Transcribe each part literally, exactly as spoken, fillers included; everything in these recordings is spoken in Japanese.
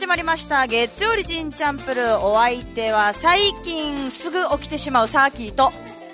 まりました月曜オリジンチャンプルー。お相手は最近すぐ起きてしまうサーキーと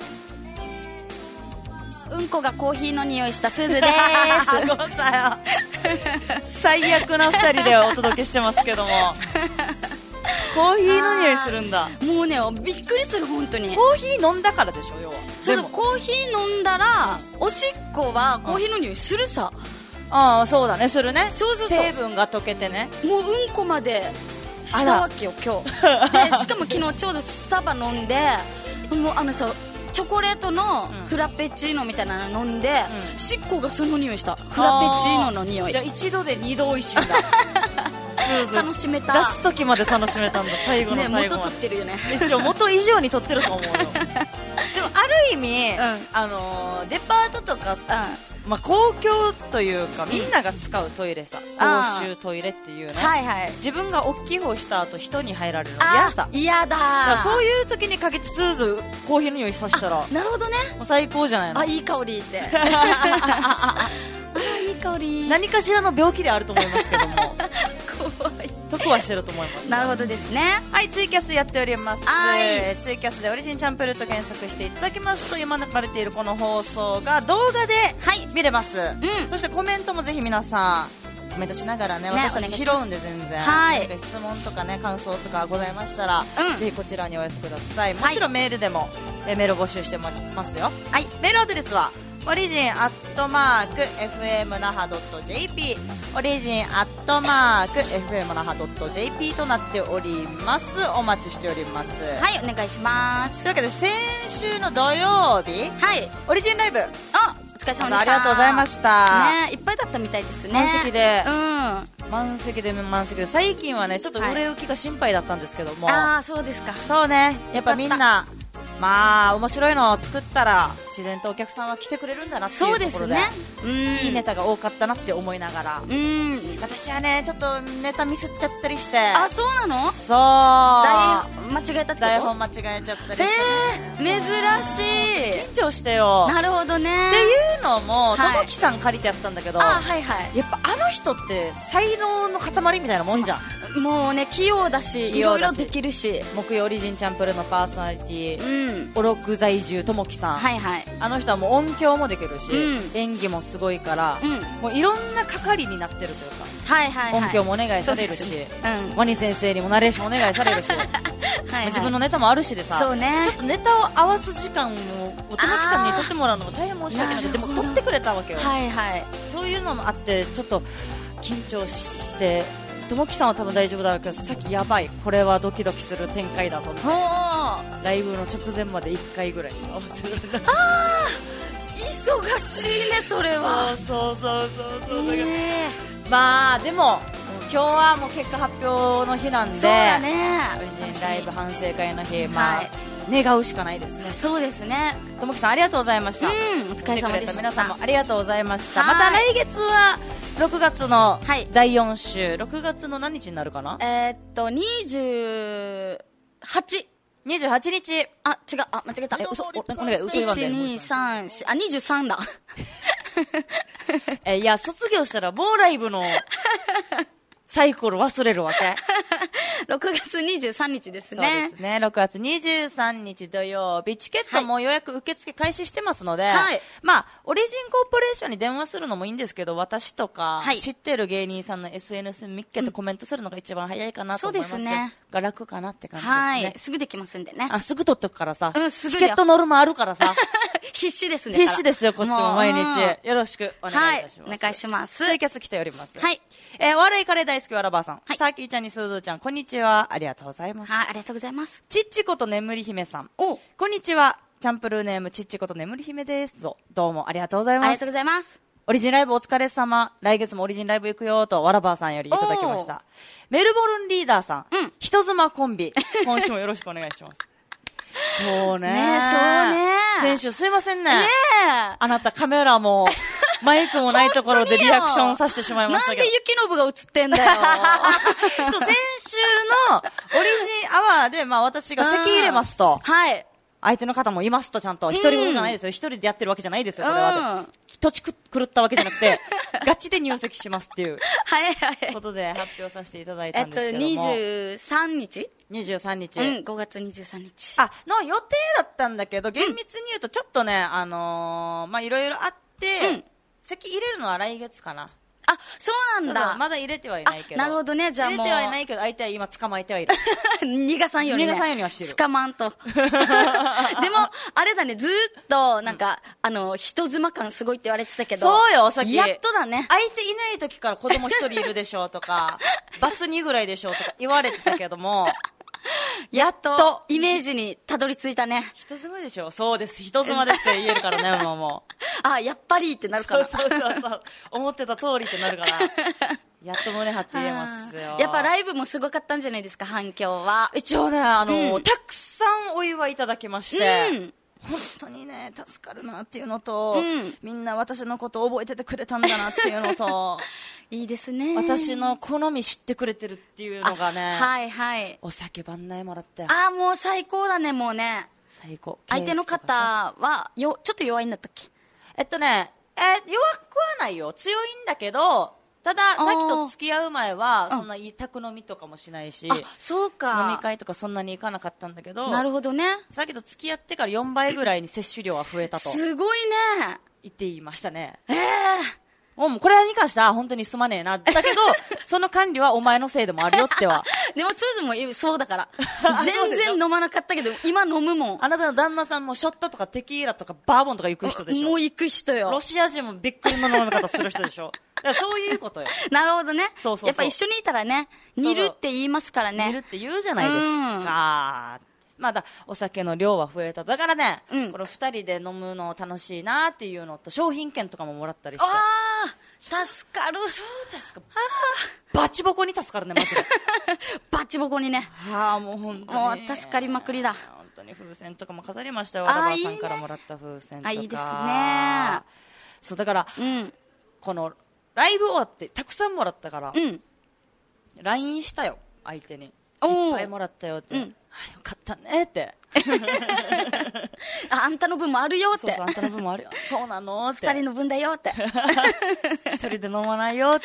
うんこがコーヒーの匂いしたすずですごめんなさい最悪なふたりでお届けしてますけどもコーヒーの匂いするんだ。 もうねびっくりする本当に。 コーヒー飲んだからでしょ要は。 そうそう、コーヒー飲んだら、うん、おしっこはコーヒーの匂いするさ、 うん、ああそうだねするね。 そうそうそう、 成分が溶けてね。 もううんこまでしたわけよ今日でしかも昨日ちょうどスタバ飲んでもうあのさチョコレートのフラペチーノみたいなの飲んで、うん、しっこがその匂いした。フラペチーノの匂い。 じゃあ一度で二度美味しいんだ楽しめた。 出す時まで楽しめたんだ最後の最後まで、 ね、元取ってるよね一応元以上に取ってると思うよでもある意味、うん、あのー、デパートとか、うんまあ、公共というかみんなが使うトイレさ、公衆トイレっていうね、はいはい、自分が大きい方した後人に入られるの嫌さ。 嫌だ。だからそういう時にかけてスーズコーヒーの匂いさせたらなるほどね、 もう最高じゃないの。 あいい香りってあいい香り。 何かしらの病気であると思いますけども怖い。 得はしてると思います。 なるほどですね。 はい、ツイキャスやっております。 はい、 ツイキャスでオリジンチャンプルーと検索していただきますと今流れているこの放送が動画で見れます、はいうん、そしてコメントもぜひ皆さんコメントしながらね、ね私たち拾うんで全然、はい、質問とかね感想とかございましたら、うん、ぜひこちらにお寄せください。もちろんメールでも、はい、えメール募集してますよ、はい、メールアドレスはオリジンアットマーク エフエム 那覇 .jp オリジンアットマーク エフエム 那覇 .jp となっております。お待ちしております。 はいお願いします。 というわけで先週の土曜日、はい、オリジンライブあお疲れ様でした。 ありがとうございました、 ね、いっぱいだったみたいですね。 満席で、 うん、 満席で満席で最近はねちょっと売れ行きが心配だったんですけども、 はい、ああそうですか。 そうねやっぱみんなまあ面白いのを作ったら自然とお客さんは来てくれるんだなっていうところで、そうですね、うんいいネタが多かったなって思いながら、うん私はねちょっとネタミスっちゃったりして。 あそうなの。 そう台本間違えたってこと。 台本間違えちゃったりして、ね、 えー、珍しい。 緊張してよ。 なるほどね。 っていうのもともきさん借りてやったんだけど、 あはいはいやっぱあの人って才能の塊みたいなもんじゃん。 もうね器用だしいろいろできるし。 木曜オリジンチャンプルのパーソナリティ、 うん、 おろく在住ともきさん、 はいはい、 あの人はもう音響もできるし、うん、演技もすごいから、うん、もういろんな係になってるというか、 はいはいはい、 音響もお願いされるし、ねうん、ワニ先生にもナレーションお願いされるしはい、はい、自分のネタもあるしでさ、 そうね、 ちょっとネタを合わす時間をともきさんに撮ってもらうのも大変申し訳なくて、でも撮ってくれたわけよ、 はいはい、 そういうのもあってちょっと緊張してともきさんは多分大丈夫だろうけどさっきやばいこれはドキドキする展開だぞみたいなライブの直前までいっかいぐらい合わせられた。 あー忙しいねそれは。 そうそうそうそうそう、えー、まあでも今日はもう結果発表の日なんで、 そうだね、 オリジンライブ反省会の日、まあ、はい、願うしかないですね。そうですね。ともきさんありがとうございました。うん、お疲れ様でした。皆さんもありがとうございました。また来月はろくがつのだいよん週、はい、ろくがつの何日になるかな。 えー、っとにじゅうはちにじゅうはちにち。 あ違う、あ間違えた。 え嘘お願い嘘言わんで。 いちにさんよんあにじゅうさんだえいや卒業したらもうライブのサイコロ忘れるわけろくがつにじゅうさんにちですね。 そうですね。ろくがつにじゅうさんにち土曜日、チケットも予約受付開始してますので、はい、まあ、オリジンコーポレーションに電話するのもいいんですけど、私とか、はい、知ってる芸人さんの エスエヌエス 見っけとコメントするのが一番早いかなと思います。そうですね。が楽かなって感じですね。はい。 すぐできますんでね。 あ、すぐ取っとくからさ。 うん、すぐチケットノルマあるからさ。 必死ですね。 必死ですよ、こっちも毎日。よろしくお願いいたします。 はい、お願いします。 ツイキャス来ております。 はい。 えー、お笑いカレー大好きわらばーさん。はい。さーきーちゃんにすずちゃん、こんにちは。ありがとうございます。 はい、ありがとうございます。 ちっちこと眠り姫さん。おこんにちは。チャンプルーネームちっちこと眠り姫です。どうもありがとうございます。 ありがとうございます。 オリジンライブお疲れ様。来月もオリジンライブ行くよと、わらばーさんよりいただきました。メルボルンリーダーさん。うん。人妻コンビ。今週もよろしくお願いします。そうね。 ねそうね。 先週すいませんね。ねあなたカメラも、マイクもないところでリアクションさせてしまいましたけど。 なんで雪のぶが映ってんだよ。 そう先週のオリジンアワーで、まあ私が席入れますと。 はい。 相手の方もいますと、ちゃんと。一人ごとじゃないですよ。一人でやってるわけじゃないですよ、これは。うん、土地狂ったわけじゃなくて、ガチで入籍しますっていう。はいはい。ことで発表させていただいたんですけども。えっと、にじゅうさんにち ?にじゅうさんにち。うん、ごがつにじゅうさんにち。あ、の予定だったんだけど、厳密に言うとちょっとね、うん、あのー、まあ、いろいろあって、うん、籍入れるのは来月かな。あ、そうなんだ。そうそう、まだ入れてはいないけど。なるほどね、じゃあもう。入れてはいないけど、相手は今捕まえてはいる。逃がさんように、ね。逃がさんようにはしてる。捕まんと。でも、あれだね、ずーっと、なんか、うん、あの、人妻感すごいって言われてたけど。そうよ、さっき。やっとだね。相手いない時から子供一人いるでしょうとか、バツにぐらいでしょうとか言われてたけども、やっとイメージにたどり着いたね。人妻でしょ。そうです、人妻ですって言えるからね、もうもう。あ、やっぱりってなるから。そうそうそうそう。思ってた通りってなるから。やっと胸張って言えますよ。やっぱライブもすごかったんじゃないですか、反響は。一応ね、あの、うん、たくさんお祝いいただきまして、うん、本当にね、助かるなっていうのと、うん、みんな私のことを覚えててくれたんだなっていうのと、いいですね。私の好み知ってくれてるっていうのがね、はいはい。お酒番内もらって。ああ、もう最高だね、もうね。最高。相手の方は、よ、ちょっと弱いんだったっけ？えっとね、えー、弱くはないよ。強いんだけど、ただ、さっきと付き合う前は、そんな宅飲みとかもしないし、あ、そうか。飲み会とかそんなに行かなかったんだけど、なるほどね。さっきと付き合ってからよんばいぐらいに摂取量は増えたと。すごいね。言っていましたね。ええー。もうこれに関しては本当にすまねえな。だけど、その管理はお前のせいでもあるよっては。でもスーズもそうだから。全然飲まなかったけど、今飲むもん。あなたの旦那さんもショットとかテキーラとかバーボンとか行く人でしょ。もう行く人よ。ロシア人もびっくりの飲み方する人でしょ。だからそういうことよ。なるほどね。そうそうそう。やっぱ一緒にいたらね、煮るって言いますからね。煮るって言うじゃないですか。まだお酒の量は増えた。だからね、うん、これ二人で飲むの楽しいなっていうのと、商品券とかももらったりして。ああ、助かる。超助かる。バチボコに助かるね、マジで。バチボコにね。ああ、もう本当に。もう助かりまくりだ。本当に風船とかも飾りましたよ。和田ばあさんからもらった風船とか。あ、いいですね。そう、だから、うん、このライブ終わってたくさんもらったから、うん、ライン したよ、相手に。いっぱいもらったよって。うん、よかったねって。あ, あんたの分もあるよって。そうそう、あんたの分もあるよ。そうなのって。二人の分だよって。一人で飲まないよって。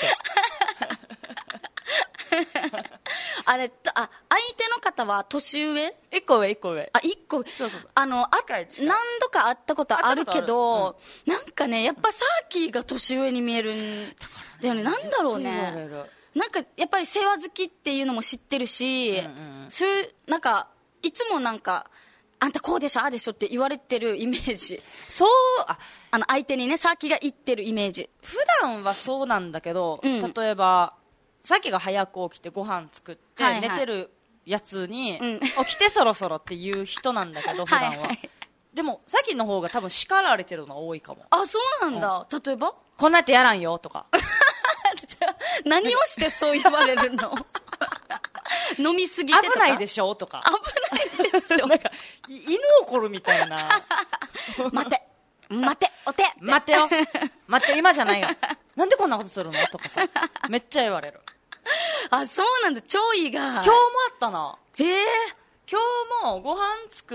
あれ、あ、相手の方は年上？一個上、一個上。あ、一個上。そうそうそう。あの、あ、何度か会ったことあるけど、うん、なんかね、やっぱサーキーが年上に見えるんだよね。なんだろうね。なんか、やっぱり世話好きっていうのも知ってるし、うんうん、そういう、なんか、いつもなんか、あんたこうでしょ、ああでしょって言われてるイメージ。そう、あ、あの、相手にね、サーキーが言ってるイメージ。普段はそうなんだけど、うん、例えば、さっきが早く起きてご飯作って、はいはい、寝てるやつに、うん、起きてそろそろっていう人なんだけど、普段は。はいはい、でも、さっきの方が多分叱られてるのが多いかも。あ、そうなんだ。うん、例えばこんなやってやらんよ、とか。何をしてそう言われるの？飲みすぎてとか危ないでしょとか。危ないでしょなんか、犬を怒るみたいな。待て。待て。お手。待てよ。待って、今じゃないよ。なんでこんなことするのとかさ。めっちゃ言われる。あ、そうなんだ。超意外。今日もあったな。へえ。今日もご飯作って、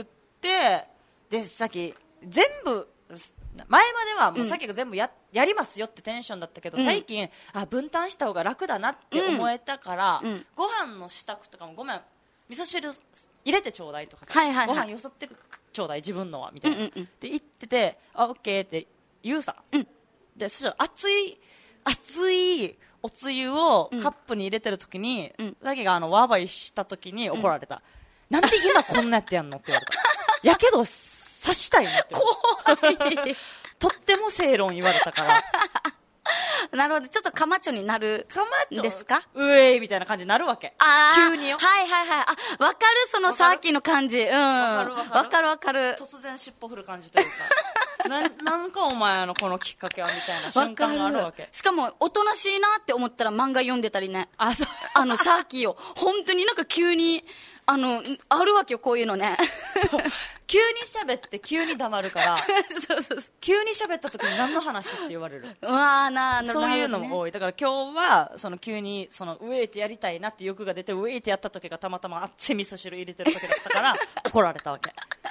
で、さっき、全部、前まではもうさっきが全部 や,、うん、やりますよってテンションだったけど、うん、最近あ分担した方が楽だなって思えたから、うん、ご飯の支度とかもごめん味噌汁入れてちょうだいとか、はいはいはい、ご飯よそってちょうだい自分のはみたいな、うんうんうん、って言っててあオッケーって言うさ、うん、でそしたら熱い熱いおつゆをカップに入れてる時に、うん、さっきがあのワーバイした時に怒られた、うん、なんで今こんなやってやんのって言われたやけど刺したいのって怖いとっても正論言われたからなるほどちょっとカマチョになるんですかうえいみたいな感じになるわけあ急によはいはいはいあ分かるそのさっきの感じうん分かる分かる分かる分かる突然尻尾振る感じというかな, なんかお前のこのきっかけはみたいな瞬間があるわけしかもおとなしいなって思ったら漫画読んでたりねあそうあのさっきを本当になんか急にあのあるわけよこういうのねそう急に喋って急に黙るからそうそうそう急に喋った時に何の話って言われるうわーなーそういうのも多い、ね、だから今日はその急にそのウェイってやりたいなって欲が出てウェイってやった時がたまたま熱い味噌汁入れてる時だったから怒られたわけ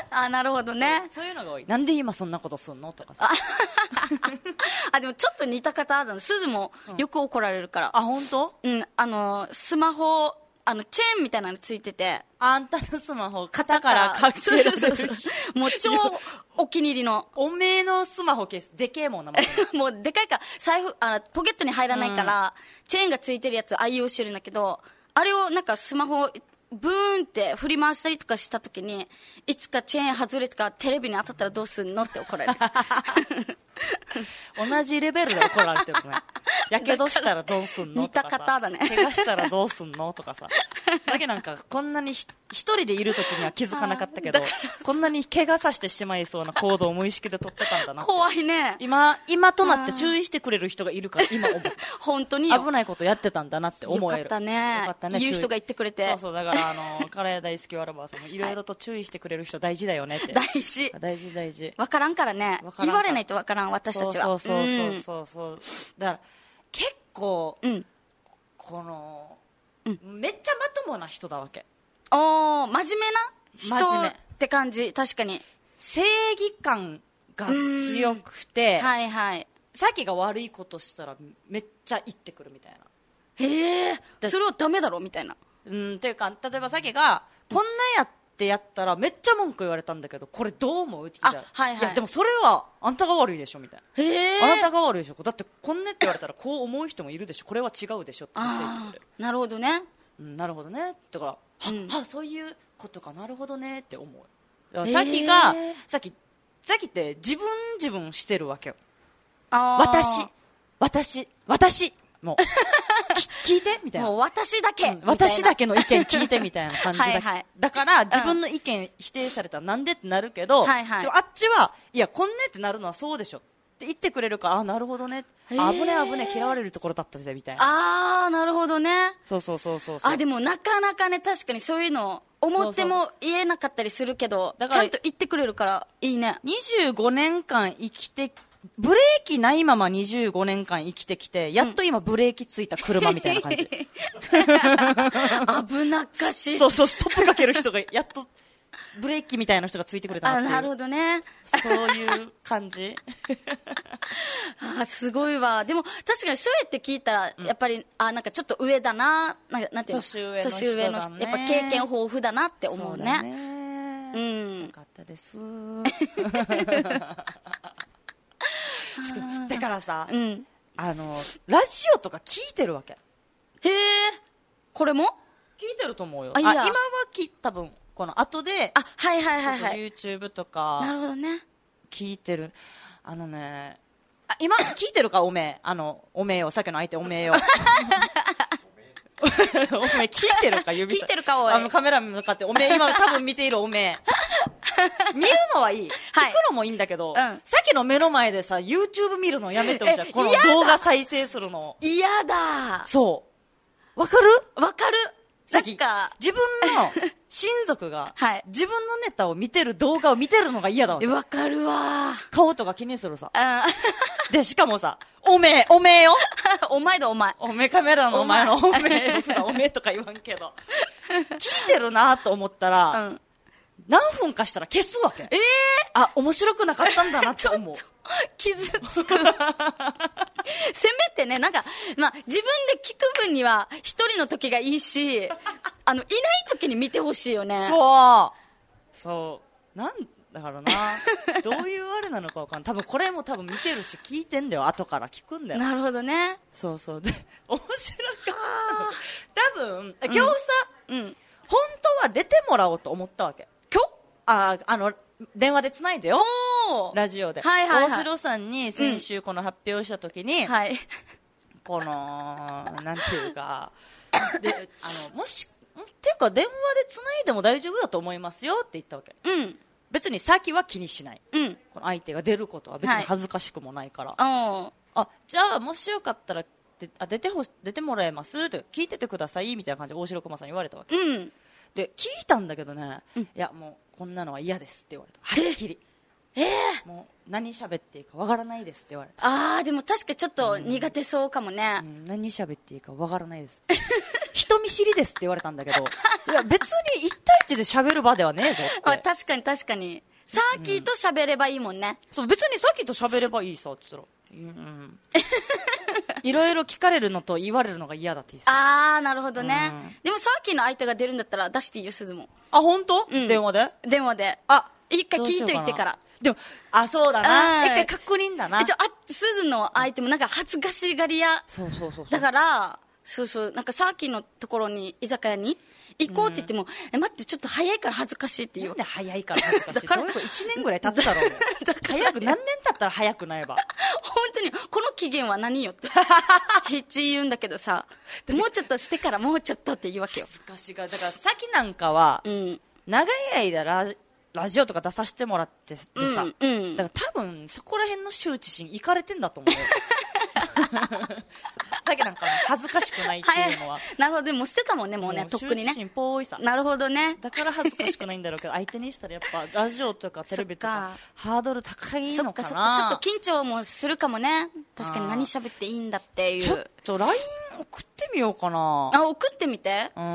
あ、なるほどね。 そういうのが多い。なんで今そんなことすんのとかさ。 あ、でもちょっと似た方だな。すずもよく怒られるから。 あ、本当？ うん、あの、スマホ、あの、チェーンみたいなのついてて。 あんたのスマホ、肩からかけられる。そうそうそう。 もう超お気に入りの。 おめえのスマホケース、でけえもんなもん。 もうでかいから、財布、あの、ポケットに入らないから、うん、チェーンがついてるやつ愛用してるんだけど、あれをなんかスマホ、ブーンって振り回したりとかしたときに、いつかチェーン外れとかテレビに当たったらどうすんのって怒られる。 同じレベルで怒られてるね。やけどしたらどうすんの似た方だね。 怪我したらどうすんのとかさ。だけなんか、こんなに一人でいるときには気づかなかったけど、こんなに怪我させてしまいそうな行動を無意識で取ってたんだな。 怖いね。 今、今となって注意してくれる人がいるから今思う。 本当に危ないことやってたんだなって思える。 よかったね。よかったね。言う人が言ってくれて。 そうそう、だからあの、カレー大好きワラバーさんもいろいろと注意してくれる人大事だよねって。 大事。 大事大事。 わからんからね。言われないとわからん、私たちは。 そうそうそうそうそう。だから、結構、うん、この、うん、めっちゃまともな人だわけ。 おー、真面目な人って感じ。確かに正義感が強くて、 はいはい、 さっきが悪いことしたらめっちゃ言ってくるみたいな。 へえ、それはダメだろみたいな。 うんっていうか、例えばさっきがこんなやってやったらめっちゃ文句言われたんだけど、これどう思うって聞いたら、 はいはい、 いやでもそれはあんたが悪いでしょみたいな。 へー、 あなたが悪いでしょ、だってこんなって言われたらこう思う人もいるでしょ、これは違うでしょってめっちゃ言ってくれる。 なるほどね、 うん、なるほどね。だから、うん、は, はそういうことか、なるほどねって思う。さっきがさっきさっきって自分自分してるわけよ。あ、私私私もう聞いてみたいな、 もう私だけ、 うん、私だけの意見聞いてみたいな感じだはい、はい、だから自分の意見否定されたらなんでってなるけど、はいはい、でもあっちはいやこんねってなるのはそうでしょって言ってくれるから、あ、なるほどね、危ね危ね嫌われるところだったぜみたいな。 ああ、なるほどね。 そうそうそうそうそう。 あ、でもなかなかね、確かにそういうの思っても言えなかったりするけど、そうそうそう、ちゃんと言ってくれるからいいね。 にじゅうごねんかん生きて、ブレーキないままにじゅうごねんかん生きてきて、やっと今ブレーキついた車みたいな感じ。 危なっかしい。 そうそう、ストップかける人がやっとブレーキみたいな人がついてくれたなっていう。 あ、なるほどね。 そういう感じ。 あ、すごいわ。でも確かにそうやって聞いたら、やっぱり、うん、あ、なんかちょっと上だな、なんなんていうの、 年上の人だね、 年上の人、やっぱ経験豊富だなって思うね。 そうだね、うん。よかったです。だからさ、うん、あのラジオとか聞いてるわけ。 へえ、これも聞いてると思うよ。あ、今はき多分この後で、 あ、はいはいはいはい、 YouTube とか、 なるほどね、 聞いてる。あのね、あ、今聞いてるか、おめえ、あのおめえよ、さっきの相手おめえよ。おめえ聞いてるか、指聞いてるか、おい、 あのカメラに向かっておめえ今多分見ているおめえ。見るのはいい、はい、聞くのもいいんだけど、うん、さっきの目の前でさ YouTube 見るのやめてほしい。この動画再生するの嫌だ。 そう、わかるわかる。 さっき自分の親族が、はい、自分のネタを見てる動画を見てるのが嫌だわけ。 わかるわ。 顔とか気にするさ。でしかもさ、おめえおめえよ。 お前だお前。 おめえカメラのお前のおめえおめえとか言わんけど聞いてるなと思ったら、うん、何分かしたら消すわけ。えー、あ、面白くなかったんだなって思う。 傷つく。せめてね、なんか、まあ、自分で聞く分には一人の時がいいし、あのいない時に見てほしいよね。 そうそうなんだからな。どういうあれなのかわかんない。多分これも多分見てるし聞いてんだよ。後から聞くんだよ。 なるほどね。 そうそう。で面白かった多分今日さ、うんうん、本当は出てもらおうと思ったわけ。 今日ああの電話でつないでよ、ラジオで、 はいはいはい、 大城さんに先週この発表した時に、うん、はい、このなんていうかで、あのもしっていうか電話でつないでも大丈夫だと思いますよって言ったわけ、うん、別に先は気にしない、うん、この相手が出ることは別に恥ずかしくもないから、はい、あ、じゃあもしよかったらであ 出てほ出てもらえますって聞いててくださいみたいな感じで大城駒さんに言われたわけ、うん、で聞いたんだけどね、うん、いやもうこんなのは嫌ですって言われた。はっきり。えー、もう何喋っていいかわからないですって言われた。 あー、でも確かちょっと苦手そうかもね。 うんうん、何喋っていいかわからないです。 人見知りですって言われたんだけど、いや別に一対一で喋る場ではねえぞって。 あ、確かに確かに。サーキーと喋ればいいもんね。 うん、そう、別にさっきと喋ればいいさって言ったら、うん、いろいろ聞かれるのと言われるのが嫌だって言ってた。 あー、なるほどね。うん、でもサーキーの相手が出るんだったら出していいよ、すずも。 あ、本当？ うん、 電話で電話で。 あ、 一回聞いといてから。 でも、あ、そうだな。一回確認だな。 一応、あ、すずの相手もなんか恥ずかしがり屋。 そうそうそうそう。 だから、そうそう、なんかサーキーのところに、居酒屋に行こうって言っても、うん、え、待って、ちょっと早いから恥ずかしいって言う。 なんで早いから恥ずかしいだからどういうこといちねんぐらい経つだろうね。早く、何年経ったら早くないば。 本当に、この期限は何よって。必言うんだけどさ、もうちょっとしてからもうちょっとって言うわけよ。 恥ずかしが、だからさっきなんかは、うん、長い間ラ、ラジオとか出させてもらっててさ、うんうん、だから多分そこら辺の羞恥心いかれてんだと思うよ。さっきなんか恥ずかしくないっていうのは、はい、 なるほど。でも捨てたもんね、もうね、とっくにね。 羞恥心ぽいさ。 なるほどね。 だから恥ずかしくないんだろうけど、相手にしたらやっぱラジオとかテレビとかハードル高いのかな。 そっかそっか、ちょっと緊張もするかもね。確かに何喋っていいんだっていう。 ちょっと ライン 送ってみようかな。 あ、送ってみて。 うん。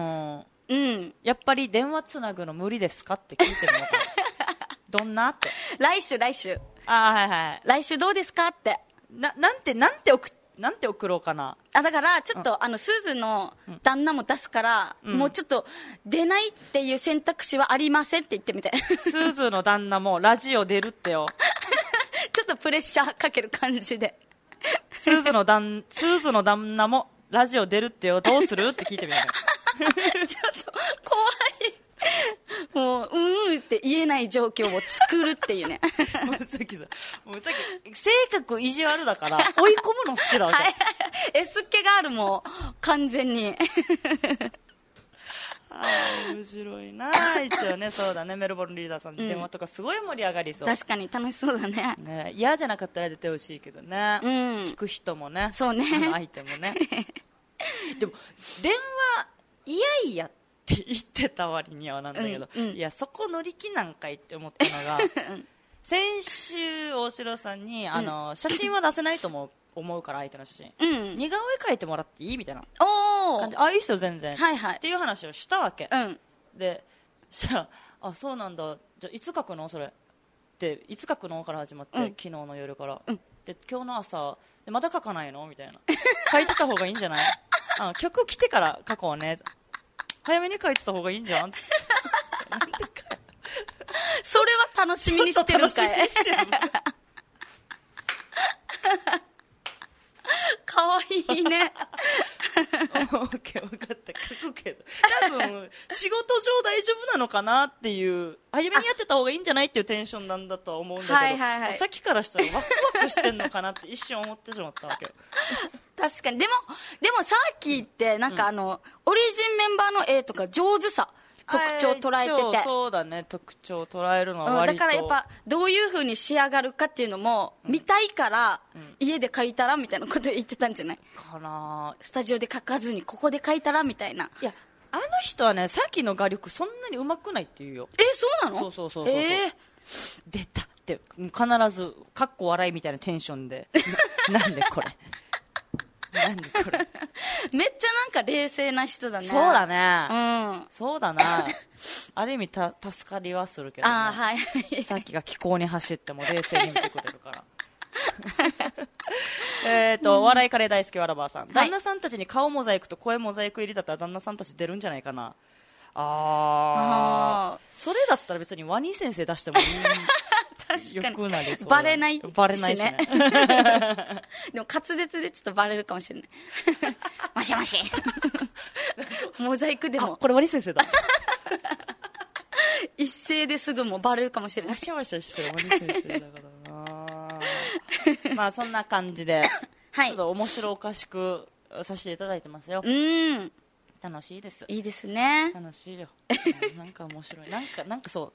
うん。やっぱり電話つなぐの無理ですかって聞いてみようかな。どんなって。 来週来週。 あ、はいはい。 来週どうですかって。 な、なんて、なんて送っなんて送ろうかな。 あ、だからちょっと、うん、あのすずの旦那も出すから、うん、もうちょっと出ないっていう選択肢はありませんって言ってみて。 すずの旦那もラジオ出るってよ。 ちょっとプレッシャーかける感じで。 すずの旦すずの旦那もラジオ出るってよ、どうするって聞いてみよう。 ちょっと怖い。もう、うーって言えない状況を作るっていうね。 もうさっきさ、もうさっき、性格意地悪だから、追い込むの好きだわけ。はい、 エスケがあるもう、完全に。 あー、面白いな。一応ね、そうだね、メルボルンリーダーさん、電話とかすごい盛り上がりそう。 確かに楽しそうだね。 ね、嫌じゃなかったら出てほしいけどね。うん。聞く人もね。 そうね。 相手もね。でも、電話、いやいやって言ってた割にはなんだけど、うんうん、いやそこ乗り気なんかいって思ったのが、うん、先週大城さんにあの、うん、写真は出せないと思う、思うから相手の写真、うん、似顔絵描いてもらっていいみたいな感じ。あ、いいっすよ全然、はいはい、っていう話をしたわけ、うん、でしたら、あ、そうなんだ、じゃあいつ描くのそれっていつ描くのから始まって、うん、昨日の夜から、うん、で今日の朝でまだ描かないのみたいな。描いてた方がいいんじゃない？あ、曲来てから描こうね、早めに書いてた方がいいんじゃん。 それは楽しみにしてるんかい。かわいいね。 オッケー、分かった、書くけど多分仕事上大丈夫なのかなっていう、早めにやってた方がいいんじゃないっていうテンションなんだとは思うんだけど、はいはいはい、さっきからしたらワクワクしてんのかなって一瞬思ってしまったわけよ。 確かに。でもでもサーキーってなんかあの、うん、オリジンメンバーの絵とか上手さ、特徴捉えてて、 そうだね、特徴捉えるのは割と、 うん、だからやっぱどういう風に仕上がるかっていうのも見たいから、うん、家で描いたらみたいなこと言ってたんじゃないかな。 スタジオで描かずにここで描いたらみたいな。 いや、あの人はね、さっきの画力そんなに上手くないって言うよ。 え、そうなの？ そうそうそうそう、えー、出たって必ずかっこ笑いみたいなテンションでな, なんでこれなんでこれめっちゃなんか冷静な人だね。 そうだね、うん、そうだな。ある意味た助かりはするけど、ね、あ、はい、さっきが気候に走っても冷静に見てくれるからえっと、うん、笑いカレー大好きわらばーさん、旦那さんたちに顔モザイクと声モザイク入りだったら旦那さんたち出るんじゃないかな。ああ、それだったら別にワニ先生出してもいい。 確かになりそう。バレないしね。 バレないしね。 でも滑舌でちょっとバレるかもしれない。もしもし。モザイクでも。 これワニ先生だ。 一斉ですぐもバレるかもしれない。 もしもししてるワニ先生だからな。まあそんな感じで、はい、ちょっと面白おかしくさせていただいてますよ。うん。楽しいです。 いいですね。 楽しいよ。なんか面白い。なんかなんかそう。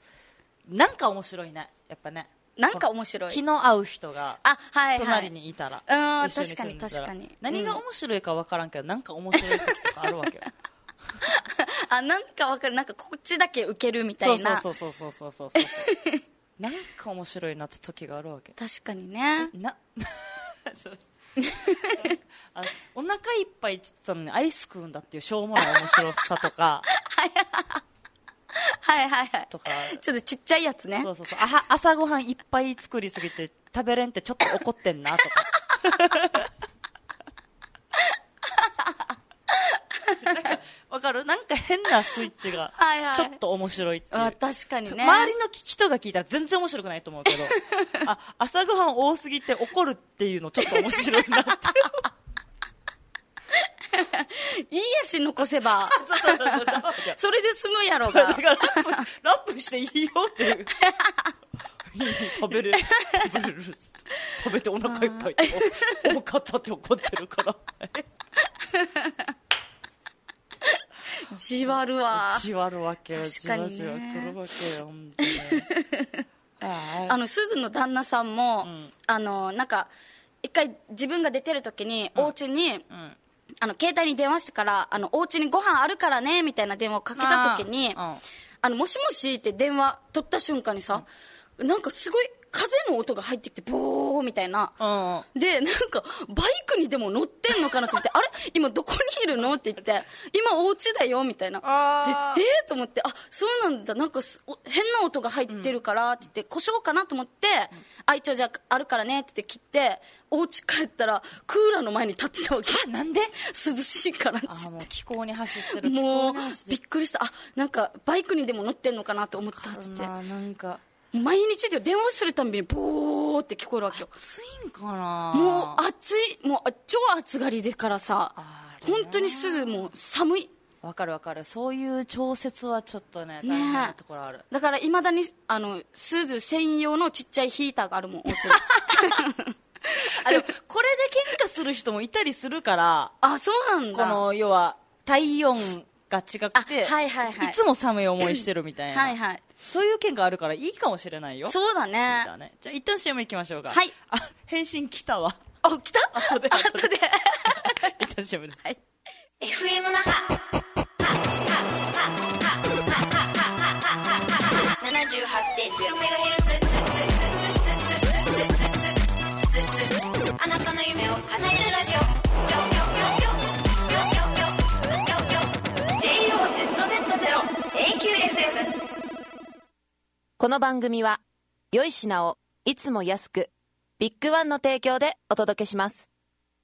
なんか面白いね、やっぱね。 なんか面白い。 気の合う人が隣にいたら、 はいはい、うん、確かに確かに。 何が面白いか分からんけど、うん、なんか面白い時とかあるわけよ。 あ、なんか分かる、なんかこっちだけウケるみたいな。 そうそうそうそうそうそうそう。なんか面白いなって時があるわけ。 確かにね。なあお腹いっぱいって言ってたのにアイス食うんだっていうしょうもない面白さとかはいはいはいとかちょっとちっちゃいやつね。 そうそうそう、あ朝ごはんいっぱい作りすぎて食べれんってちょっと怒ってんなとかわかる？なんか変なスイッチがちょっと面白いっていう。 はいはい、あ確かにね。 周りの人が聞いたら全然面白くないと思うけどあ朝ごはん多すぎて怒るっていうのちょっと面白いなっていいやし残せばそれで済むやろがだからラップラップしていいよっていう食べれる食べれる食べてお腹いっぱいって多かったって怒ってるからじわるわじわるわけよ。 確かにねじわじわくるわけよ本当にあ, あの鈴の旦那さんも、うん、あのなんか一回自分が出てる時に、うん、お家に、うん、あの携帯に電話してからあのお家にご飯あるからねみたいな電話をかけた時に あ,、うん、あのもしもしって電話取った瞬間にさ、うん、なんかすごい風の音が入ってきてボーみたいな、うん、でなんかバイクにでも乗ってんのかなと思ってあれ今どこにいるのって言って今お家だよみたいなでえーと思ってあそうなんだなんか変な音が入ってるからって言って故障かなと思って、うん、あ一応じゃああるからねって言って切ってお家帰ったらクーラーの前に立ってたわけ。 あなんで涼しいからってあもう気候に走ってるもうびっくりしたあなんかバイクにでも乗ってんのかなと思ったっつってなんか毎日で電話するたんびにボーって聞こえるわけよ。 暑いんかなもう暑いもう超暑がりでからさ本当に鈴も寒い。 わかるわかるそういう調節はちょっとね大変なところある、ね、 だからいまだにあの鈴専用のちっちゃいヒーターがあるもんお家にあでもこれで喧嘩する人もいたりするからあそうなんだこの要は体温が違くて、 はいはいはい、 いつも寒い思いしてるみたいなはい、はい、 そういう件があるからいいかもしれないよ。 そうだ ね, だねじゃあ一旦 シーエム 行きましょうか。 はいあ返信来たわ。 あ来た後で後で一旦 シーエム です、はい、 エフエム 那覇 ななじゅうはちてんゼロメガヘルツ あなたの夢を叶えるラジオこの番組は良い品をいつも安くビッグワンの提供でお届けします。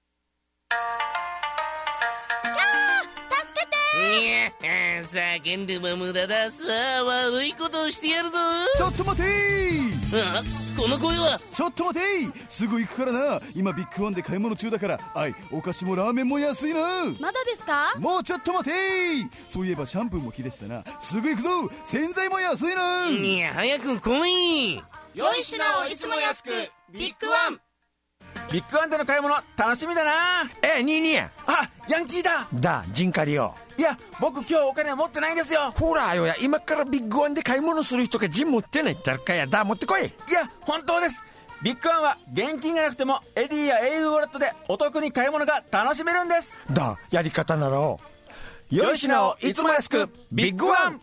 叫んでも無駄ださあ悪いことをしてやるぞ。 ちょっと待てーあこの声は。 ちょっと待てーすぐ行くからな。今ビッグワンで買い物中だからあいお菓子もラーメンも安いな。 まだですか。 もうちょっと待てーそういえばシャンプーも切れてたな。すぐ行くぞ洗剤も安いな。 いや早く来い。 良い品をいつも安くビッグワン。 ビッグワンでの買い物楽しみだな。 ええ、ニーニー。 あ、ヤンキーだ。 だ、ジンカリよ。 いや、僕今日お金持ってないんですよ。 ほらよや、今からビッグワンで買い物する人がジン持ってない誰かやだ、持ってこい。 いや、本当です。ビッグワンは現金がなくてもエディや エーユー ウォレットでお得に買い物が楽しめるんです。 だ、やり方ならを。良い品をいつも安く、ビッグワン。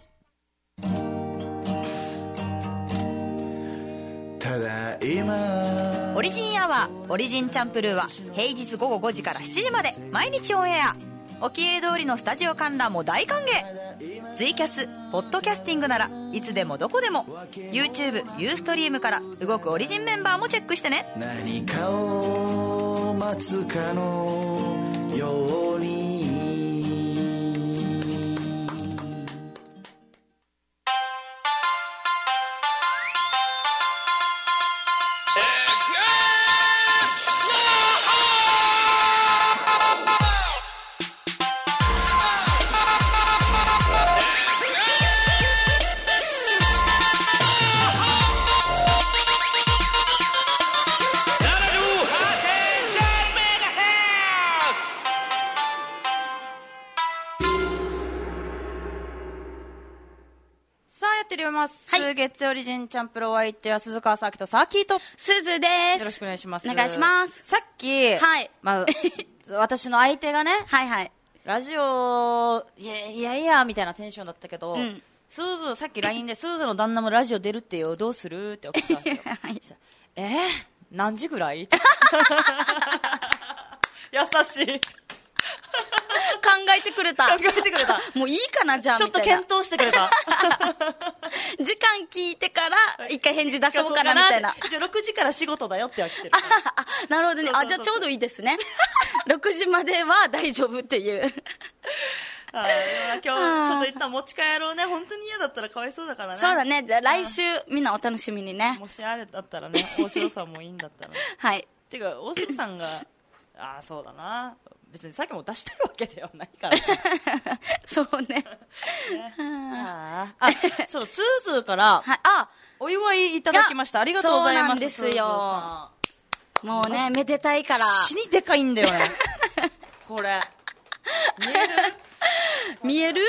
ただいまオリジンアワーオリジンチャンプルーは平日午後ごじからしちじまで毎日オンエア。沖江通りのスタジオ観覧も大歓迎。ツイキャスポッドキャスティングならいつでもどこでも YouTube、ユーストリームから動くオリジンメンバーもチェックしてね。 何かを待つかのようにはい、月曜オリジンチャンプルお相手は鈴川サーキとサーキーとすずです。 よろしくお願いします。 お願いします。 さっき、 はい、 まあ、私の相手がねはいはい、 ラジオいやいやいやみたいなテンションだったけど、うん、スーズさっき ライン でスーズの旦那もラジオ出るってよどうするって送ったんですよ、はい、えー、何時ぐらい優話考考えてくれた。 えてくれた。 もういいかな、じゃあ、 ちょっとみたいな。 検討してくれた。 時間聞いてから、一回返事出そうかな、みたいな。 じゃあろくじから仕事だよっては来てる。 あ、なるほどね。あ、じゃあちょうどいいですね。ろくじまでは大丈夫っていう。 あ今日、ちょっと一旦持ち帰ろうね。本当に嫌だったらかわいそうだからね。 そうだね。じゃあ来週、みんなお楽しみにね。 もしあれだったらね、大城さんもいいんだったら。 はい。 てか、大城さんが、ああ、そうだな。別にさっきも出したいわけではないから。 そうね。 ねああ、そう、スーズーから、 はい、あ、 お祝いいただきました。ありがとうございます。 そうなんですよ。もうね、めでたいから。 死にでかいんだよね。これ。見える見える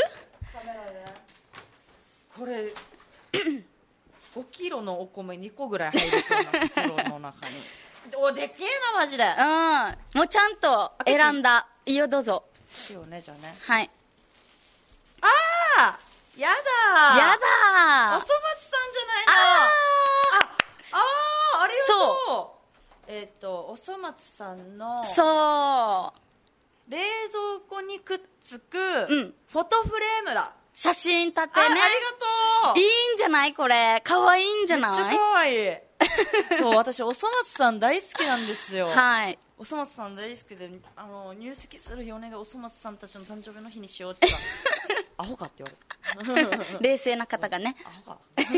これ、ごキロのお米にこぐらい入りそうな袋の中に。お、でっけえな、マジで。 うん。もうちゃんと選んだ。いいよ、どうぞ。 いいよね、じゃあね。 はい。 ああやだやだおそ松さんじゃないの。あああありがとう。えっと、おそ松さんの、 そう。 冷蔵庫にくっつく、 うん、 フォトフレームだ。 写真立てね。 あ、ありがとう。 いいんじゃないこれ。かわいいんじゃない？ めっちゃかわいい。そう、私おそ松さん大好きなんですよ。 はい。 おそ松さん大好きで、あの入籍する日お願いおそ松さんたちの誕生日の日にしようって言ったらアホかって言われる。 冷静な方がね。 アホか。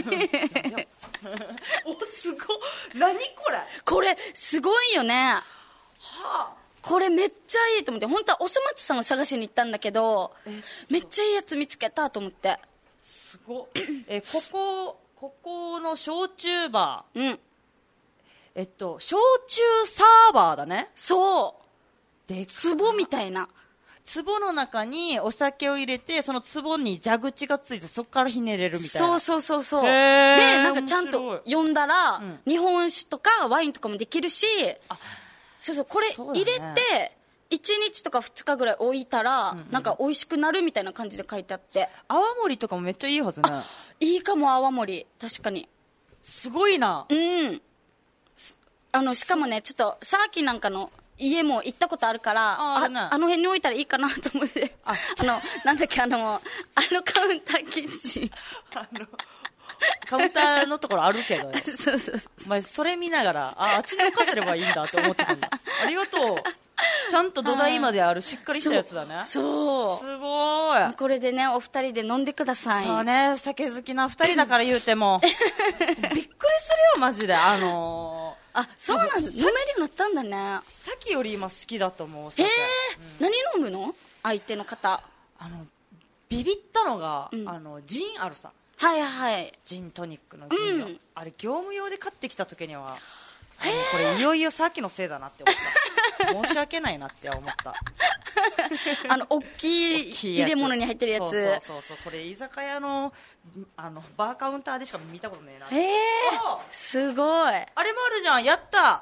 お、すごい。何これ。 これすごいよね。はあ。これめっちゃいいと思って、本当はおそ松さんを探しに行ったんだけど、めっちゃいいやつ見つけたと思って。 すごい。え、ここここの焼酎バー、うん、 えっと焼酎サーバーだね。 そうで、 壺みたいな。 壺の中にお酒を入れて、その壺に蛇口がついて、そこからひねれるみたいな。 そうそうそうそう。で、 なんかちゃんと読んだら、うん、日本酒とかワインとかもできるし、あ、そうそう、これ入れていちにちとかふつかぐらい置いたら、うんうん、なんか美味しくなるみたいな感じで書いてあって。 泡盛とかもめっちゃいいはずね。 いいかも、泡盛。確かにすごいな。 うん。あのしかもね、ちょっとサーキーなんかの家も行ったことあるから、ああ、ね、あの辺に置いたらいいかなと思って。ああのなんだっけ、あのあのカウンターキッチンあのカウンターのところあるけどね。 そうそうそう。 お前それ見ながら、あ、あっちに置かせればいいんだと思ってたんだ。ありがとう。ちゃんと土台まであるしっかりしたやつだね。 そう。 すごい。 これでね、お二人で飲んでください。 そうね、酒好きな二人だから言うても。びっくりするよ、マジで。あのー、あ、そうなんだ。飲めるようになったんだね。 さっきより今好きだと思う。 へえ、うん、何飲むの？相手の方。あの、ビビったのが、うん、あの、ジンあるさ。 はいはい。 ジントニックのジンの、うん、あれ業務用で買ってきた時には、あのこれいよいよさっきのせいだなって思った。申し訳ないなって思った。 あの大きい入れ物に入ってるやつ。 そうそうそうそう、これ居酒屋のあのバーカウンターでしか見たことねえな。 えー、すごい。 あれもあるじゃん。やった。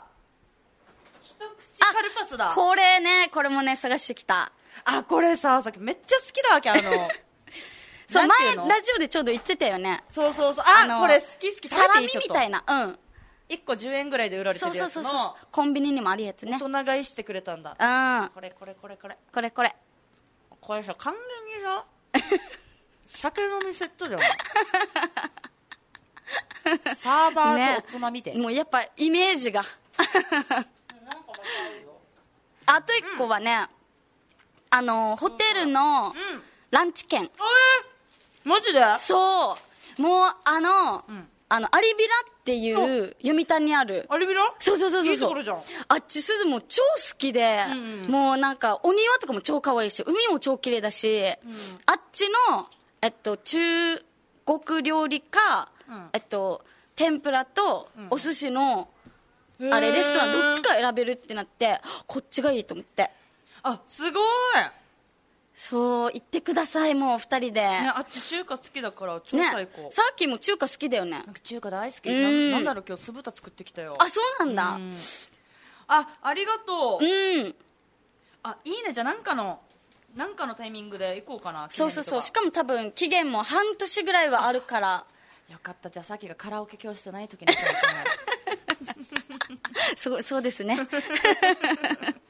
一口カルパスだ。 これね、これもね探してきた。 あ、これさ、さっきめっちゃ好きだわけ。あのそう、前ラジオでちょうど言ってたよね。 そうそうそう。あ、あこれ好き好き。 サラミみたいな。うん。 いっこじゅうえんぐらいで売られてるやつの。そうそうそう。 コンビニにもあるやつね。 大人買いしてくれたんだ。 うん。 これこれこれこれ。 これこれ。 これさ、完全にさ、酒飲みセットじゃん。サーバーとおつまみで。 ね、もうやっぱイメージが。あといっこはね、うん、あの、ホテルのランチ券。うん、えー、マジで？ そう。もうあの、うん、あの、アリビラっていう読谷にある。 アリビラ？ そうそうそうそう。 いいところじゃん。 あっち鈴も超好きで、うんうん、もうなんかお庭とかも超可愛いし、海も超綺麗だし、うん、あっちの、えっと、中国料理か、うん、えっと、天ぷらとお寿司の、うん、あれレストランどっちか選べるってなって、こっちがいいと思って。 あ、すごい。 そう、行ってください、もう二人で、 ね、あっち中華好きだから超最高、 ね、さっきも中華好きだよね。 なんか中華大好き、な, なんだろう、今日酢豚作ってきたよ。 あ、そうなんだ。うん、 あ、ありがとう。 うん。 あ、いいね。じゃあなんかのなんかのタイミングで行こうかな。 そうそうそう。しかも多分期限も半年ぐらいはあるから。 よかった。じゃあさっきがカラオケ教室じゃない時に行こうかな。 そう、そうですね。 練習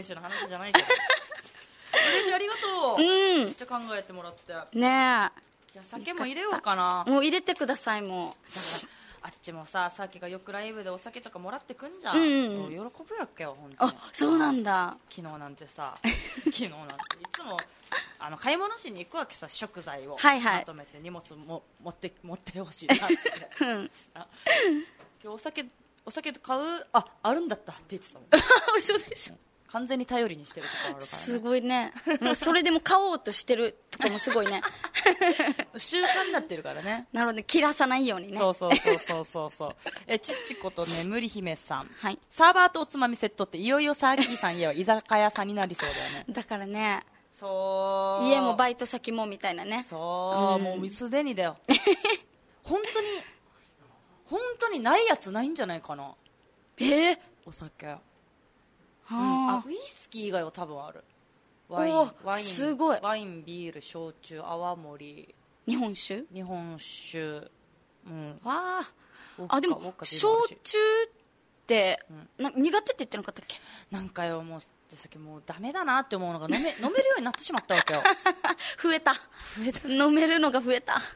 しの話じゃないけど嬉しい、ありがとう。うん、めっちゃ考えてもらってね。え、じゃあ酒も入れようかな。 もう入れてください。もうだからあっちもさ、さっきがよくライブでお酒とかもらってくんじゃん、うん、喜ぶやっけよ本当に。 あ、そうなんだ。 昨日なんてさ昨日なんていつもあの買い物しに行くわけさ、食材をはい、はい、 まとめて荷物も持って持ってほしいなって、うん、今日お酒お酒買う、あ、あるんだったって言ってたもん嘘でしょ。 完全に頼りにしてるところあるからね。 すごいね。もうそれでも買おうとしてるとかもすごいね習慣になってるからね。 なので切らさないようにね。 そうそうそうそうそうそうえちっちことねむり姫さん、はい、サーバーとおつまみセットっていよいよサーキーさん家は居酒屋さんになりそうだよねだからね、 そう家もバイト先もみたいなね。 そう、うん、もうすでにだよ本当に本当にないやつないんじゃないかな。 えー、 お酒、うん、あウイスキー以外は多分ある。ワイン、ワイン、 すごい。 ワイン、ビール、焼酎、泡盛、 日本酒、 日本酒、うん、 わあ。あ、でも焼酎って、うん、な苦手って言ってなかったっけ。 なんかよ、もうさっきもうダメだなって思うのが飲め飲めるようになってしまったわけよ増えた増えた飲めるのが増えた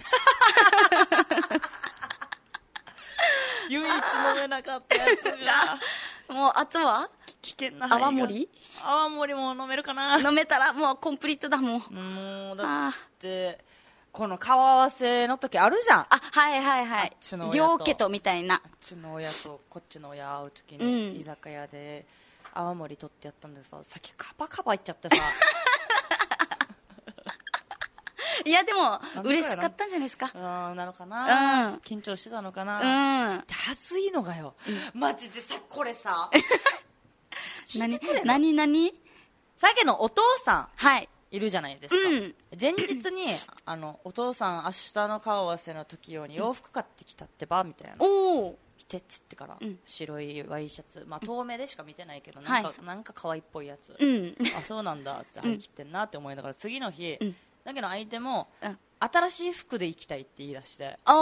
唯一飲めなかったやつがもうあとは危険な泡盛泡盛も飲めるかな。 飲めたらもうコンプリートだもん。 もうだってこの顔合わせの時あるじゃん。 あ、はいはいはい。両家とみたいな。 あっちの親とこっちの親会う時に居酒屋で泡盛取ってやったんでさ、さっきカバカバいっちゃってさいやでも嬉しかったんじゃないですか。 うん、なのかな、うん、緊張してたのかな。うん、恥ずいのがよ、うん、マジでさ、これさ何何何さっきのお父さん、 はい、 いるじゃないですか、うん、前日にあのお父さん明日の顔合わせの時用に洋服買ってきたってばみたいな、おー見てっつってから、うん、白いワイシャツ、まあ、遠目でしか見てないけど、うん、なんか、はい、なんか可愛いっぽいやつ、うん、あ、そうなんだって張り切ってんなって思いながら、次の日、うん、だけど相手も、うん、新しい服で行きたいって言い出して、うん、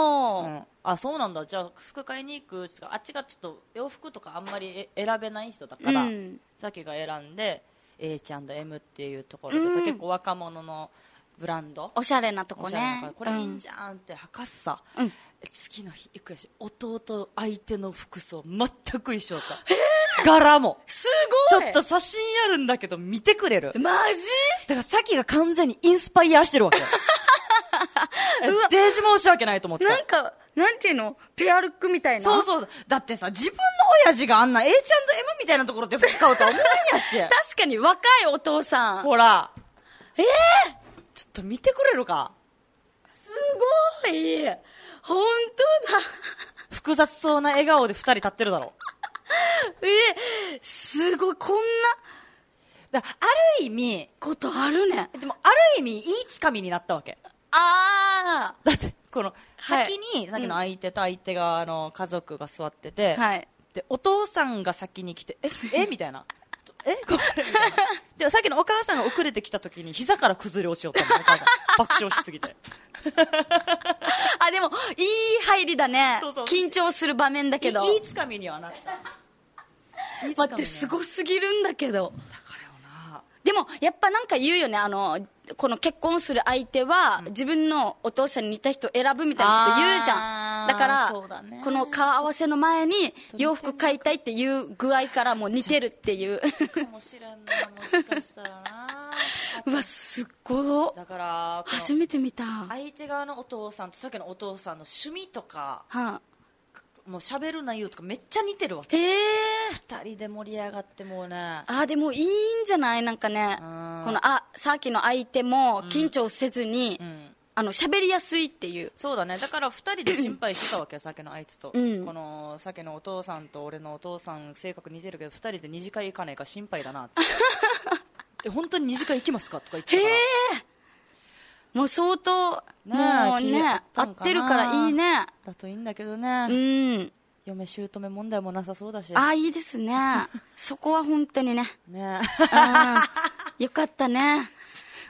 あ、そうなんだ、じゃあ服買いに行くって言ったら、あっちがちょっと洋服とかあんまり選べない人だから、うん、さっきが選んで エイチアンドエム っていうところでさ、うん、結構若者のブランド、 おしゃれなとこね、 これいいんじゃんって測っさ、うん、次の日行くやし、弟相手の服装全く一緒だった、柄もすごい、ちょっと写真あるんだけど見てくれる。 マジだからさっきが完全にインスパイアしてるわけデージ申し訳ないと思って、 なんかなんていうの、ペアルックみたいな。 そうそう、だってさ、自分の親父があんな エイチアンドエム みたいなところで服買うとは思うんやし確かに若いお父さん、 ほら、 えー、 ちょっと見てくれるか。 すごい、本当だ複雑そうな笑顔でふたり立ってるだろえー、すごい、こんなだ、ある意味ことあるね。 でもある意味いいつかみになったわけ。 ああ、 だってこの先に、はい、さっきの相手と相手が、あの家族が座ってて、はい、でお父さんが先に来て、ええみたいなえこれみたいなでさっきのお母さんが遅れてきた時に膝から崩れ落ちよったの、お母さん爆笑しすぎてあ、でもいい入りだね。そうそう、緊張する場面だけどいいつかみにはなった。 待って、すごすぎるんだけど。 だからよな。 でもやっぱなんか言うよね、あのこの結婚する相手は、うん、自分のお父さんに似た人を選ぶみたいなこと言うじゃん。だからそうだ、ね、この顔合わせの前に洋服買いたいっていう具合からもう似てるっていうかもしれんな、もしかしたらなうわ、すっごい。 だから初めて見た。 相手側のお父さんとさっきのお父さんの趣味とか、はあ、もう喋る内容とかめっちゃ似てるわけ。へー、ふたりで盛り上がってもうね。 あ、でもいいんじゃない、なんかね、このあさっきの相手も緊張せずに、うんうん、あの喋りやすいっていう。 そうだね、だからふたりで心配してたわけよさっきの相手と、うん、このさっきのお父さんと俺のお父さん性格似てるけどふたりで二次会行かないか心配だなってで本当に二次会行きますかとか言ってたから、へー、もう相当、ね、もうね、合ってるからいいね。 だといいんだけどね。うん。嫁姑問題もなさそうだし。 ああ、いいですね。そこは本当にね。ね。よかったね。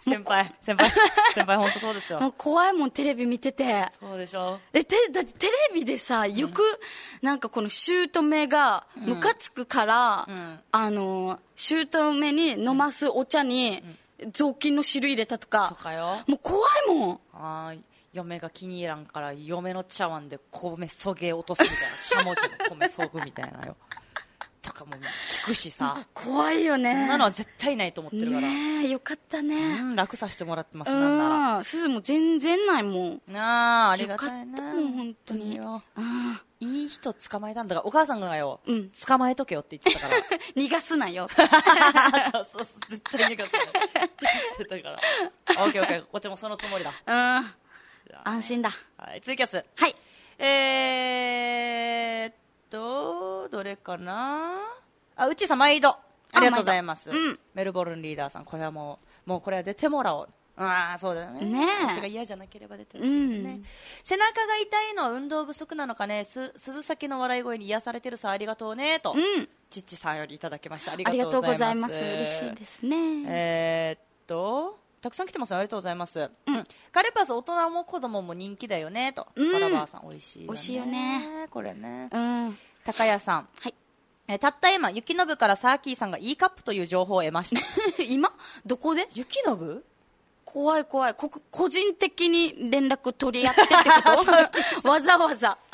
先輩先輩先輩本当そうですよ。 もう怖いもん、テレビ見てて。 そうでしょ。 え、て、だってテレビでさ、よく、うん、なんかこの姑がムカつくから、うん、あの姑に飲ますお茶に雑巾の汁入れたとか、 とかよ。 もう怖いもん。 あ、嫁が気に入らんから嫁の茶碗で米そげ落とすみたいな、しゃもじの米そぐみたいなよとかも聞くしさ、 怖いよね。 そんなのは絶対ないと思ってるからね。え、よかったね。 うん、楽させてもらってます。なんならすずも全然ないもん。 ああ、ありがたいね。 よかったもん本当に。 ああ、いい人捕まえたんだから、お母さんがよ、うん、捕まえとけよって言ってたから逃がすなよそうそう、絶対逃がすなよって言ってたからオッケーオッケー、こっちもそのつもりだ。 うん、安心だ。 はい、ツイキャス。 はい、 えーっとどれかなあ、うちさん毎度ありがとうございます、うん、メルボルンリーダーさん、これはもうもうこれは出てもらおう。ああ、そうだよね。 ねえ。 うちが嫌じゃなければ出てほしいね、うん、背中が痛いのは運動不足なのかね。す鈴先の笑い声に癒されてるさ、ありがとうねと、うん、ちっちさんよりいただきました。ありがとうございます。 嬉しいですね。 えー、っとたくさん来てますよ。ありがとうございます、うん、カレーパス大人も子供も人気だよねと、うん、バラバーさん、美味しいよね。 美味しいよねこれね、 うん、 高谷さん、 はい、 えー、たった今雪のぶからサーキーさんが E カップという情報を得ました今どこで？ 雪のぶ？ 怖い怖い。こ個人的に連絡取り合ってってことわざわざ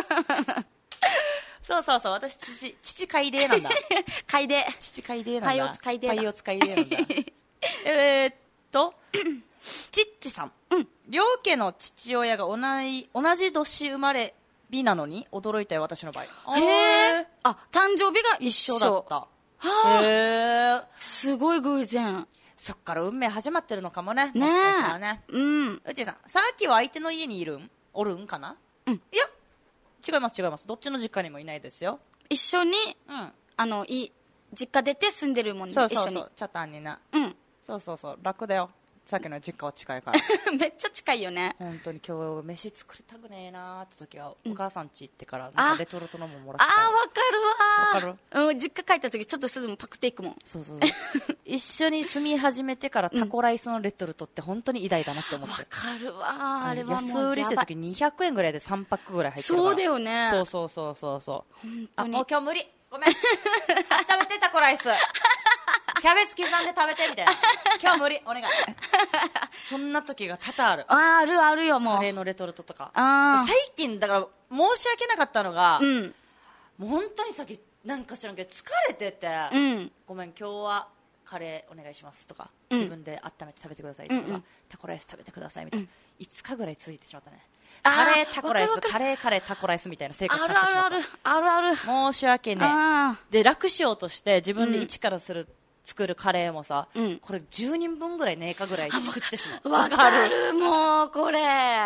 そうそうそう、私父父海デーなんだ海デー父海デーなんだ。 パイオツ海デーだ。 パイオツ海デーなんだえーっとちっちさん、うん、両家の父親が同じ同じ年生まれ日なのに驚いたよ、私の場合。 へー、あ、誕生日が一緒だった。 はあ、 へー、 すごい偶然。 そっから運命始まってるのかもね。 ねえ、 もしかしたらね。 うん。 うちさん、さっきは相手の家にいるんおるんかな。 うん。 いや、違います違います。どっちの実家にもいないですよ。 一緒に、 うん、 あのい実家出て住んでるもんね。 そうそうそう、 一緒に。 チャタンにな。 うん。 そうそうそう、楽だよ。さっきの実家は近いからめっちゃ近いよね。 本当に今日飯作りたくねえなーって時は、うん、お母さん家行ってからなんかレトルトのももらって。 ああ、わかるわー。 わかる。 うん、実家帰った時ちょっとすずもパクっていくもん。 そうそうそう一緒に住み始めてからタコライスのレトルトって本当に偉大だなって思って。わ、 うん、かるわー。あれはもう安売りしてる時にひゃくえんぐらいでさんパックぐらい入ってるから。 そうだよね。 そうそうそうそうそう。 本当に。 あ、もう今日無理、ごめん食べてタコライスキャベツ刻んで食べてみたいな今日無理お願いそんな時が多々ある。 あ、あるあるよ。もうカレーのレトルトとか。 あ、 最近だから申し訳なかったのが、 うん、 もう本当にさっきなんか知らんけど疲れてて、 うん、 ごめん今日はカレーお願いしますとか、うん、自分で温めて食べてくださいとか、うんうん、タコライス食べてくださいみたいな、うん、いつかぐらい続いてしまったね。カレータコライス、カレーカレータコライスみたいな生活させてしまった。 あるあるあるある。 申し訳ねえ。で楽しようとして自分で一からする、うん、作るカレーもさ、うん、これじゅうにんぶんぐらいねえかぐらい作ってしまう。 わかる。もうこれ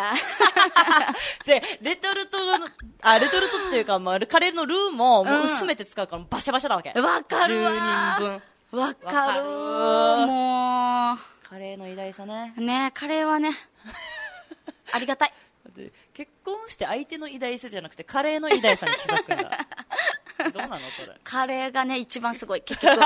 でレトルトあレトルトっていうか、まあ、カレーのルーももう薄めて使うからバシャバシャなわけ。 わかるわ。 じゅうにんぶん。 わかる。もうカレーの偉大さね。 ね、カレーはねありがたい。 結婚して相手の偉大さじゃなくてカレーの偉大さに気づくんだどうなのそれ。 カレーがね一番すごい結局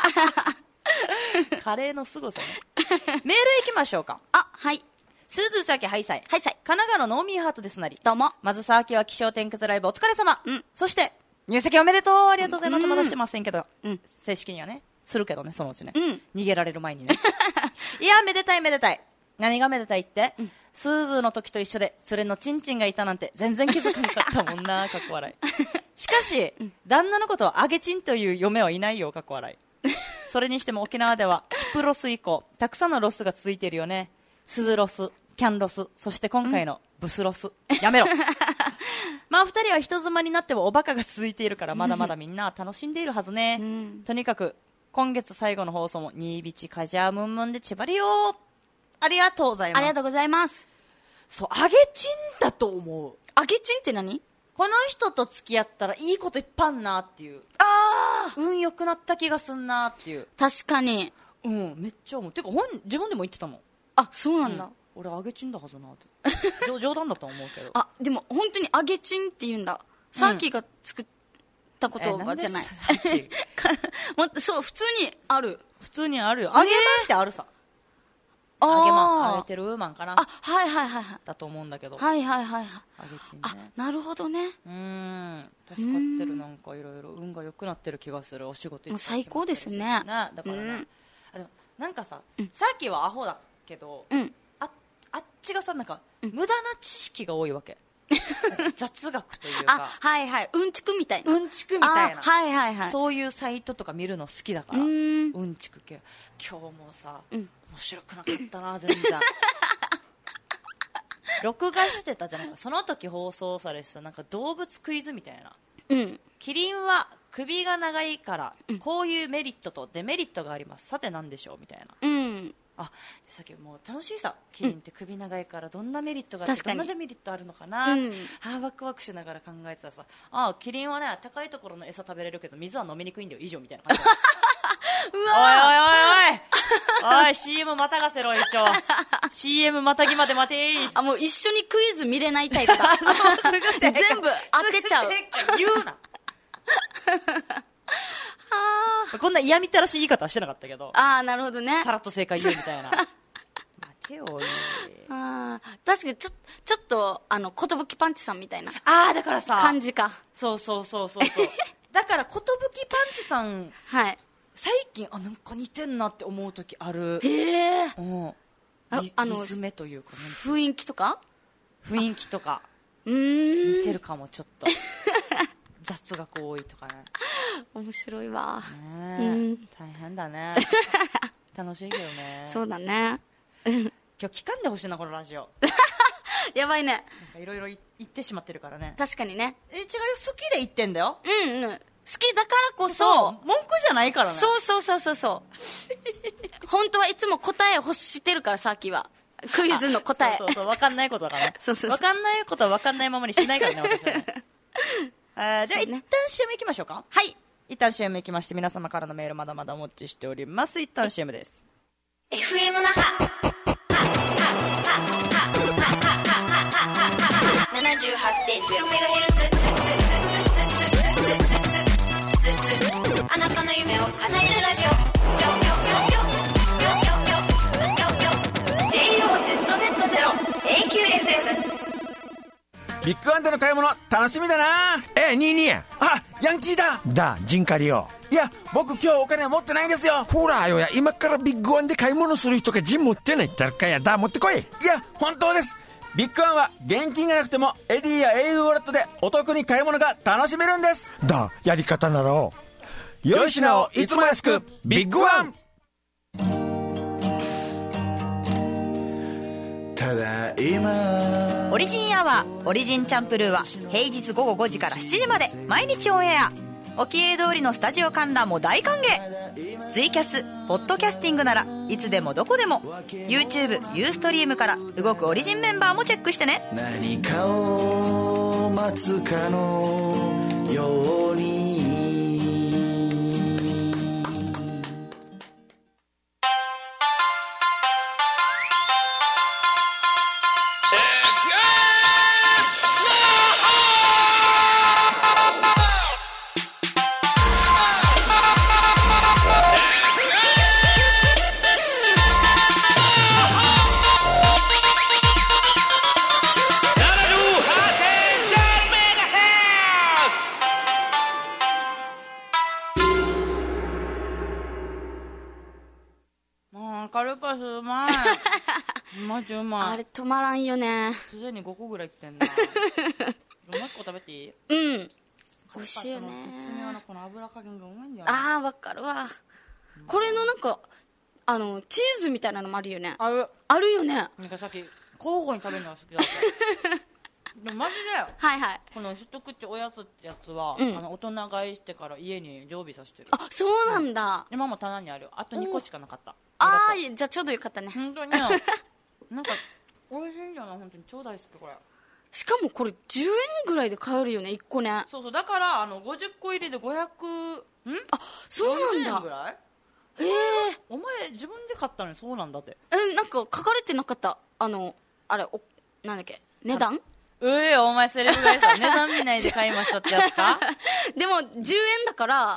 カレーの凄さねメールいきましょうか。 あ、はい。 すずさきハイサイ、 ハイサイ、 神奈川のノーミーハートですなり。 どうも。 まずさあきは気象転結ライブお疲れ様、うん、そして入籍おめでとう、ありがとうございます、うん、まだしてませんけど、うん、正式にはねするけどね、そのうちね、うん、逃げられる前にねいやめでたいめでたい。何がめでたいって、うん、スーズーの時と一緒で連れのチンチンがいたなんて全然気づかなかったもんなかっこ笑い。しかし、うん、旦那のことをあげチンという嫁はいないよかっこ笑い。それにしても沖縄ではキプロス以降たくさんのロスが続いているよね。スズロス、キャンロス、そして今回のブスロス、うん、やめろまあふたりは人妻になってもおバカが続いているからまだまだみんな楽しんでいるはずね、うん、とにかく今月最後の放送もニービチカジャームンムンでちばりよ。ありがとうございます。 ありがとうございます。 そう、あげチンだと思う。 あげチンって何？ この人と付き合ったらいいこといっぱいあんなっていう。 ああ、 運良くなった気がすんなっていう。 確かに。 うん、めっちゃ思う。てか本自分でも言ってたもん。 あ、そうなんだ。うん、 俺あげチンだはずなって冗談だと思うけど。 あ、でも本当にあげチンって言うんだ。サーキーが作った言葉じゃない。もっとそう普通にある。 普通にあるよ。あげなんてあるさ。 揚げまん揚げてるウーマンかな。 あ、はいはいはいはい。 だと思うんだけど。 はいはいはいはい。 揚げチンね。 あ、なるほどね。 うーん、助かってる。なんかいろいろ運が良くなってる気がする。お仕事もう最高ですね。 だからね、うん、あでもなんかさ、うん、さっきはアホだけど、うん、ああっちがさなんか、うん、無駄な知識が多いわけ。雑学というか、 あ、はいはい、うんちくみたいな、 うんちくみたいな、 はいはいはい、 そういうサイトとか見るの好きだから、うん、うんちく系。今日もさ、うん、面白くなかったな全然。録画してたじゃないか、その時放送されてたなんか動物クイズみたいな、うん、キリンは首が長いからこういうメリットとデメリットがあります、さて何でしょうみたいな、うん、あさっきもう楽しいさ、キリンって首長いからどんなメリットがあってどんなデメリットあるのかな、うん、あワクワクしながら考えてたらさ、あキリンはね高いところの餌食べれるけど水は飲みにくいんだよ以上みたいな感じ。うわおいおいおいおいおい シーエム またがせろ一応シーエム またぎまで待てー。 あもう一緒にクイズ見れないタイプだ。全部当てちゃう。 言うな。こんな嫌みったらしい言い方はしてなかったけど。 ああなるほどね。 さらっと正解言うみたいな。待てよあ確かにちょちょっとあの寿パンチさんみたいな。 ああだからさ感じか。 そうそうそうそうそう。だから寿パンチさんはい最近あなんか似てんなって思う時ある。 へえ。 うん。 ああのリズムというか、ね、 雰囲気とか雰囲気とかうん似てるかもちょっと。雑学多いとかね。 面白いわ。 ね、うん、大変だね。楽しいけどね。 そうだね。 今日聞かんでほしいなこのラジオ。 やばいね。 なんかいろいろ言ってしまってるからね。 確かにね。 え違うよ好きで言ってんだよ。 うんうん。好きだからこそ文句じゃないからね。 そうそうそうそうそう本当はいつも答えを欲してるからさっきはクイズの答え。 そうそうそう分かんないことだからね。 そうそうそう分かんないことは分かんないままにしないからね私はね。あでは、ね、一旦 シーエム 行きましょうか。 はい、 一旦 シーエム 行きまして皆様からのメールまだまだお待ちしております。一旦 シーエム です。 エフエム 那覇 ななじゅうはちてんゼロメガヘルツ あなたの夢を叶えるラジオ ジェイオーゼットゼットゼロ エーキューエフエム。 ビッグワンでの買い物楽しみだな。 ええ、ニーニー。 あ、ヤンキーだ。 だ、ジンカリよ。 いや、僕今日お金持ってないんですよ。 ほらよや、今からビッグワンで買い物する人がジン持ってない誰かやだ、持ってこい。 いや、本当です。ビッグワンは現金がなくてもエディや エーユー ウォレットでお得に買い物が楽しめるんです。 だ、やり方ならを良い品をいつも安くビッグワン。 ただいまオリジンアワーオリジンチャンプルーは平日午後ごじからしちじまで毎日オンエア。おきえ通りのスタジオ観覧も大歓迎。ツイキャスポッドキャスティングならいつでもどこでも YouTube ユーストリームから動くオリジンメンバーもチェックしてね。 何かを待つかのようにカルパスうまい。マジうまい。 あれ止まらんよね。 すでにごこぐらいいってんな。もう一個食べていい？ うん。美味しいよね。 絶妙なこの油加減がうまいんだよね。 ああわかるわ。これのなんかあのチーズみたいなのもあるよね。 ある。 あるよね。 なんかさっき交互に食べるのが好きだった。でもマジだよ。 はいはい。この一口おやつってやつは、うん、あの大人買いしてから家に常備させてる。 あ、そうなんだ。 うん、今も棚にある。あとにこしかなかった。 ああ、じゃあちょうどよかったね。 本当になんか美味しいんだよな、本当に超大好きこれ。 しかもこれじゅうえんぐらいで買えるよね、いっこね。 そうそう、だからあのごじゅっこ入りでごひゃくんあ、そうなんだ。よんじゅうえんぐらい。へえ。 お前自分で買ったのにそうなんだって。 え、なんか書かれてなかった。あのあれおなんだっけ、値段。 うえ、お前セレブがさ値段見ないで買いましたってやつか。 でもじゅうえんだから、うん、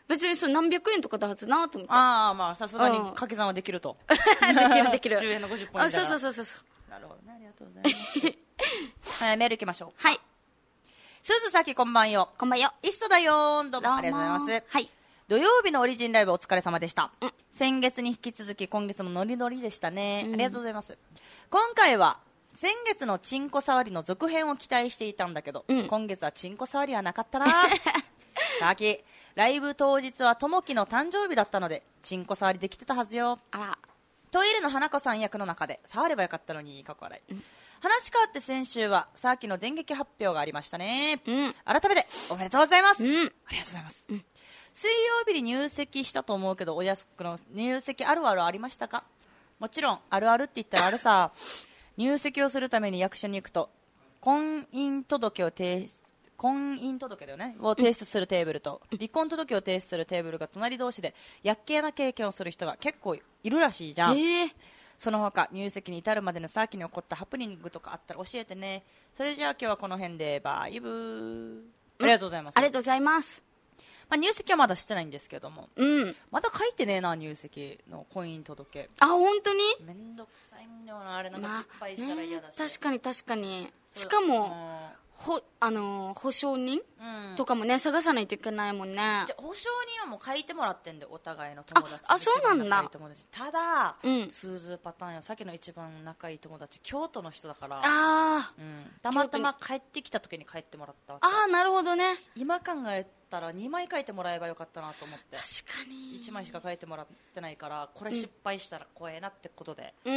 別にそう何百円とかだはずなと思って。 ああ、まあさすがに掛け算はできると。 できるできる。 じゅうえんのごじゅっぽんみたいな。 そうそうそうそう。 なるほどね、ありがとうございます。はい、メール行きましょう。 はい。 鈴崎こんばんよ。 こんばんよ。 いっそだよーん、どうもありがとうございます。 はい。 土曜日のオリジンライブお疲れ様でした、うん、先月に引き続き今月もノリノリでしたね、うん、ありがとうございます。今回は先月のチンコ触りの続編を期待していたんだけど、うん、今月はチンコ触りはなかったなさきライブ当日はともきの誕生日だったのでチンコ触りできてたはずよ。あら、トイレの花子さん役の中で触ればよかったのにかっこ笑い、うん、話変わって先週はさっきの電撃発表がありましたね、うん、改めておめでとうございます、うん、ありがとうございます、うん、水曜日に入籍したと思うけどおやすくの入籍あるあるありましたか？もちろんあるあるって言ったらあるさ入籍をするために役所に行くと婚姻届を提出婚姻届だよねを提出するテーブルと離婚届を提出するテーブルが隣同士でやっけな経験をする人が結構いるらしいじゃん、えー、その他入籍に至るまでの先に起こったハプニングとかあったら教えてね。それじゃあ今日はこの辺でバイブー。ありがとうございます。 ありがとうございます。 まあ、入籍はまだしてないんですけども、 うん、 まだ書いてねえな入籍の婚姻届。 あ、本当にめんどくさいんだよなあれ。なんか失敗したら嫌だし、 まあね、確かに確かに。しかもほあのー、保証人、うん、とかもね探さないといけないもんね。 じゃ保証人はもう書いてもらってんでお互いの友達。 ああ、そうなんだ。 ただ、うん、スーズーパターンやさっきの一番仲いい友達京都の人だから、 あ、 うん、たまたま帰ってきた時に帰ってもらったわけ。ああ、なるほどね。 今考えたらにまい書いてもらえばよかったなと思って。 確かにいちまいしか書いてもらってないからこれ失敗したら怖えなってことで、 うん、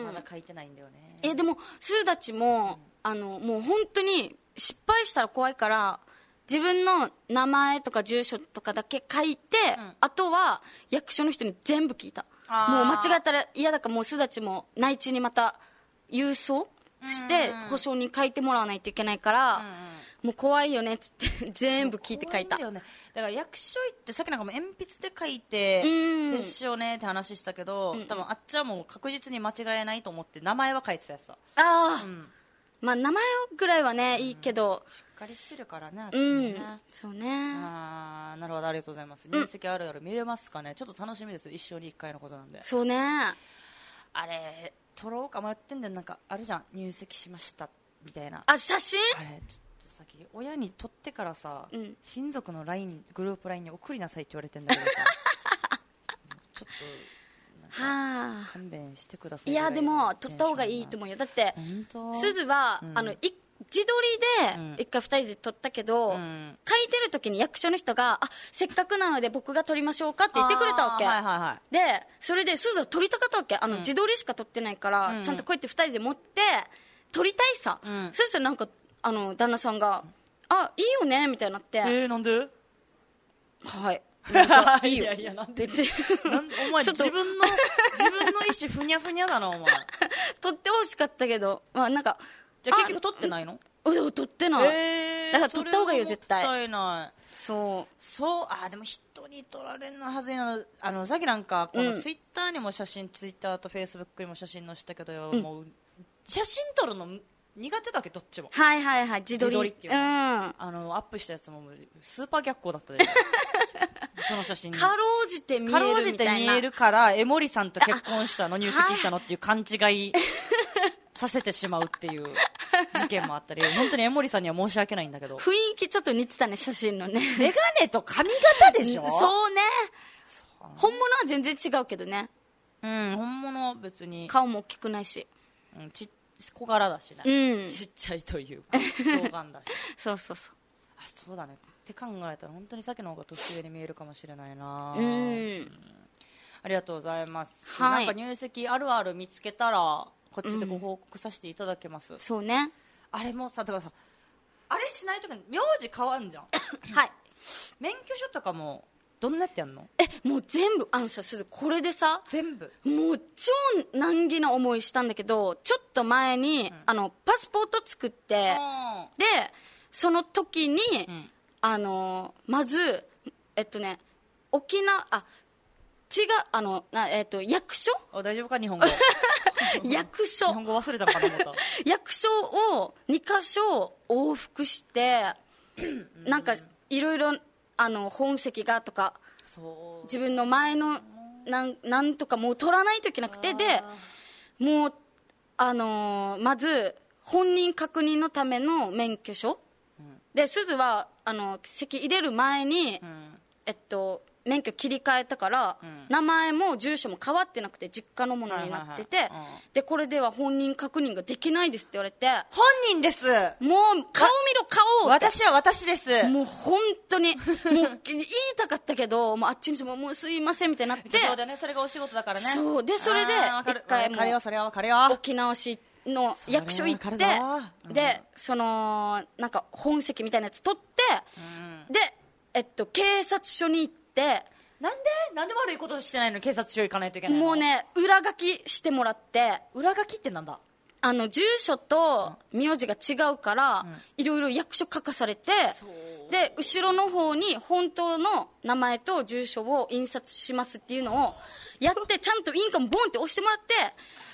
まだ書いてないんだよね。 えでもスーダチも、うん、あのもう本当に失敗したら怖いから自分の名前とか住所とかだけ書いて、うん、あとは役所の人に全部聞いた。もう間違ったら嫌だからもうスダチも内地にまた郵送して保証人書いてもらわないといけないから、うんうん、もう怖いよねっつって全部聞いて書いた。 怖いんだよね。だから役所行ってさっきなんかも鉛筆で書いて撤収ねって話したけど、うん、多分あっちはもう確実に間違えないと思って名前は書いてたやつだ。 ああ、 うん、 まあ名前ぐらいはね、うん、いいけどしっかりしてるからねあっちもね、 うん、そうね。 あー、なるほど、ありがとうございます。入籍あるある見れますかね。ちょっと楽しみです。一生に一回のことなんで。 そうね。 あれ撮ろうか迷ってんだよ。なんかあるじゃん、入籍しましたみたいな。 あ、写真あれちょっと先親に撮ってからさ、うん、親族の ライン グループ ライン に送りなさいって言われてんだけどさちょっとなんか勘弁してください。 いやでも撮った方がいいと思うよ。だってすずは、うん、あのい自撮りで一回二人で撮ったけど、うん、書いてる時に役所の人があせっかくなので僕が撮りましょうかって言ってくれたわけ、 はいはいはい、 でそれですずは撮りたかったわけ。あの、うん、自撮りしか撮ってないから、うん、ちゃんとこうやって二人で持って撮りたいさ、うん、そしたらなんかあの旦那さんがあいいよねみたいになって、 えー、なんではいじゃあいいよいやいやなんでなんお前自分の自分の意思ふにゃふにゃだなお前撮ってほしかったけど、まあなんかじゃあ結局撮ってないの？ 撮ってない、 えー、 だから撮った方がいいよ絶対。 もったいない。 そうそう。あでも人に撮られるのはずいな。あのさっきなんかこのツイッターにも写真、うん、ツイッターとフェイスブックにも写真載せたけど、うん、もう写真撮るの苦手だけどどっちも。 はいはいはい、自撮り、 自撮りっていうの、うん、あのアップしたやつもスーパー逆光だったでその写真かろうじて見えるみたいな。 かろうじて見えるから江森さんと結婚したの入籍したのっていう勘違いさせてしまうっていう事件もあったり本当に江森さんには申し訳ないんだけど雰囲気ちょっと似てたね写真のね。 メガネと髪型でしょそうね。そう本物は全然違うけどね。 うん本物は別に顔も大きくないし、 うん、ち小柄だしね、うん、ちっちゃいというか童顔だしそうそうそう。 あそうだねって考えたら本当にさっきの方が年上に見えるかもしれないな。 うん、うん、 ありがとうございます、 はい、 なんか入籍あるある見つけたらこっちでご報告させていただけます、 うん、そうね。 あれもさだからさあれしないときに名字変わんじゃんはい免許証とかもどんなやってやんの？ えもう全部あのさこれでさ全部もう超難儀な思いしたんだけどちょっと前に、うん、あのパスポート作ってでその時に、うん、あのまずえっとね沖縄あ違うあのな、えっと、役所あ大丈夫か日本語役所日本語忘れたのかと思った役所をにかしょ往復してなんかいろいろあの本籍がとかそう自分の前のなんなんとかもう取らないといけなくて、でもうあのー、まず本人確認のための免許証、うん、で鈴はあの籍入れる前に、うん、えっと免許切り替えたから、うん、名前も住所も変わってなくて実家のものになってて、はいはいはい、うん、でこれでは本人確認ができないですって言われて、 本人です、もう顔見ろ顔って、 私は私です、 もう本当にもう言いたかったけどもうあっちにしてももうすいませんみたいになってそうだね、それがお仕事だからね。 そうでそれで一回も沖縄市の役所行って、うん、でそのなんか本籍みたいなやつ取って、うん、でえっと警察署に行って、 なんでなんで悪いことしてないのに警察署行かないといけないの。 もうね裏書きしてもらって、 裏書きってなんだ、 あの住所と名字が違うから、うん、いろいろ役所書かされて、で後ろの方に本当の名前と住所を印刷しますっていうのをやってちゃんと印鑑ボンって押してもらって、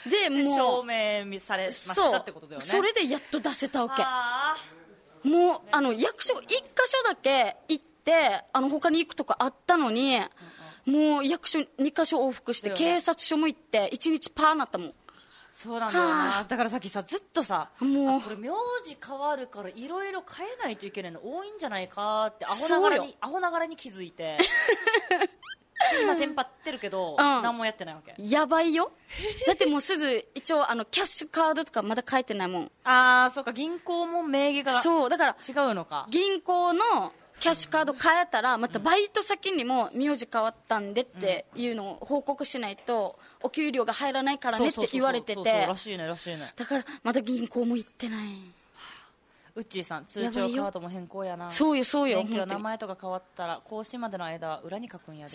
でもう証明されましたってことだよね。 それでやっと出せたわけ。もうあの役所いっか所だけ行ってあの他に行くとかあったのに、うんうん、もう役所にか所往復して、ね、警察署も行っていちにちパーなったもん。 そうなんだよな。だからさっきさずっとさ、もうこれ名字変わるからいろいろ変えないといけないの多いんじゃないかってアホながらにアホながらに気づいて今テンパってるけど、うん、何もやってないわけ。 やばいよだってもうすぐ一応あのキャッシュカードとかまだ書いてないもん。 ああそうか、銀行も名義がそうだから違うのか。 銀行のキャッシュカード変えたらまたバイト先にも名字変わったんでっていうのを報告しないとお給料が入らないからねって言われてて、 らしいねらしいね。 だからまだ銀行も行ってない。 ウッチーさん、通帳カードも変更やな。 そうよそうよ。 免許は名前とか変わったら更新までの間は裏に書くんやで。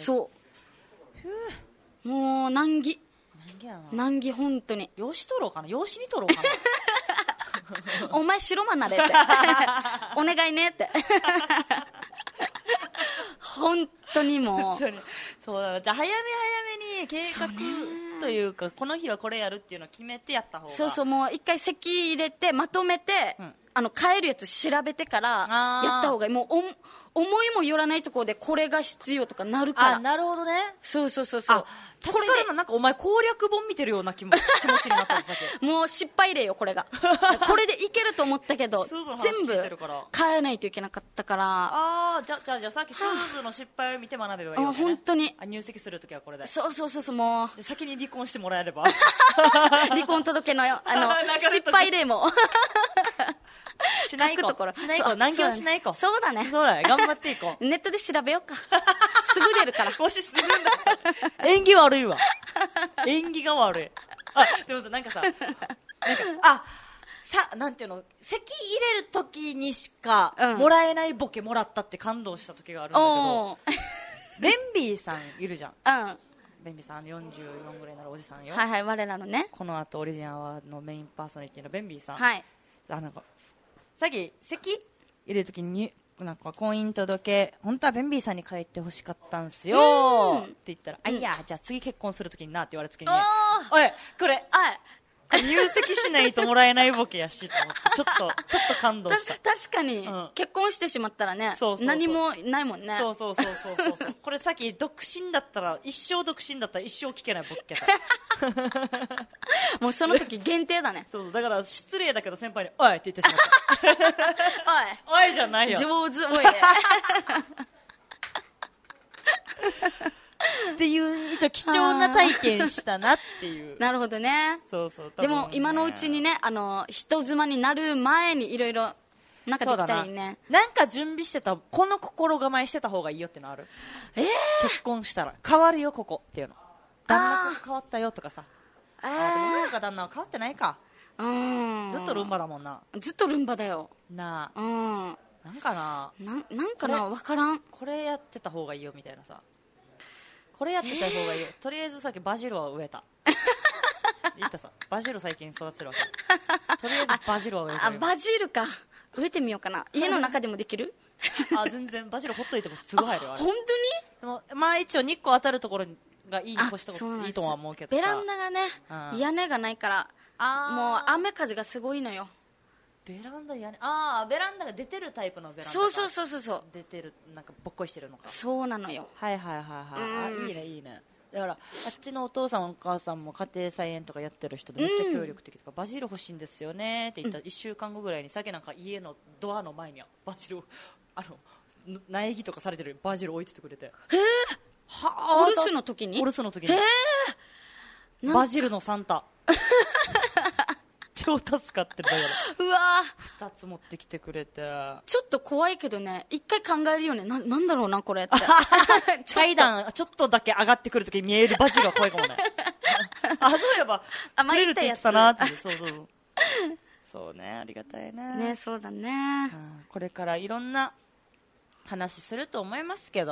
そうもう難儀難儀やな。 難儀本当に。 用紙取ろうかな、用紙に取ろうかなお前白間なれってお願いねって本当にもうそうだな。じゃあ早め早めに計画というかこの日はこれやるっていうのを決めてやった方が。 そうそう、もう一回籍入れてまとめて、うん、あの買えるやつ調べてからやった方がいい。もうお思いもよらないところでこれが必要とかなるから。 あ、なるほどね。 そうそうそうそう。 助かるな。なんかお前攻略本見てるような気も気持ちになったんですもう失敗例よこれがこれでいけると思ったけど全部変えないといけなかったから。 ああ、じゃじゃじゃさっきスーズの失敗を見て学べばいいわけね。 本当に。 あ、入籍するときはこれで。 そうそうそうそう。もう先に離婚してもらえれば離婚届のあの失敗例もしない子しない子難儀しない子。 そうだね。 そうだね、頑張っていこうネットで調べようかすぐ出るからもしすぐんだったら縁起悪いわ縁起が悪い。あ、でもさ、なんかさなんかあさ、なんていうの、籍入れるときにしかもらえないボケもらったって感動した時があるんだけど、ベンビーさんいるじゃん。うん。ベンビーさんよんじゅうよんぐらいになるおじさんよ。 はいはい、我らのね。 この後オリジンアワーのメインパーソナリティのベンビーさん。 はい。 あ、なんかさっき籍入れるときになんか婚姻届本当はベンビーさんに書いてほしかったんすよって言ったら、あ、いや、じゃあ次結婚するときになって言われたときに、おいこれ入籍しないともらえないボケやしと思ってちょっとちょっと感動した。 確かに、うん、結婚してしまったらね、そうそうそう、何もないもんね。 そうそうそうそうそうそうこれさっき独身だったら一生独身だったら一生聞けないボケだもうその時限定だねそうそう、だから失礼だけど先輩においって言ってしまったおいおいじゃないよ、 上手おいっていう一応貴重な体験したなっていうなるほどね。 そうそう、 でも今のうちにね、あの人妻になる前にいろいろなんかできたらいいね。 な, なんか準備してた、この心構えしてた方がいいよってのある？ えー、 結婚したら変わるよここっていうの。旦那君変わったよとかさ。あー、あ、でも女の子旦那は変わってないか。うん、ずっとルンバだもんな。 ずっとルンバだよなあ。 うん、 なんかなななんかな、分からん。 これやってた方がいいよみたいなさ、これやってた方がいいよ、えー、とりあえずさっきバジルは植えた言ったさ、バジル最近育てるわけとりあえずバジルは植えたよ。 あ、バジルか、植えてみようかな。家の中でもできるあ、全然バジルほっといてもすごい入るよ。 本当に。 でもまあ一応日光当たるところがいいに越したこといいとは思うけどさ、 ベランダがね、うん、屋根がないからもう雨風がすごいのよ。 ベランダ屋根、ああベランダが出てるタイプのベランダが、 そうそうそうそうそう、 出てる、なんかぼっこりしてるのか。 そうなのよ。 はいはいはいはい、あいいねいいね。だからあっちのお父さんお母さんも家庭菜園とかやってる人でめっちゃ協力的とか、うん、バジル欲しいんですよねって言ったらいっしゅうかんごぐらいにさっきなんか家のドアの前にバジルあの苗木とかされてるバジル置いててくれて、へえ、 お留守の時にお留守の時に、へえ、バジルのサンタ超助かってる。だからうわふたつ持ってきてくれて、 ちょっと怖いけどね、一回考えるよね。 な, なんだろうなこれって階段ちょっとだけ上がってくるときに見えるバジルが怖いかもねあ、そういえばあ、 くれるって言ってたなってそうそうそうそうね、ありがたいね。 ね、そうだね、 うん、これからいろんな話すると思いますけど、 うん、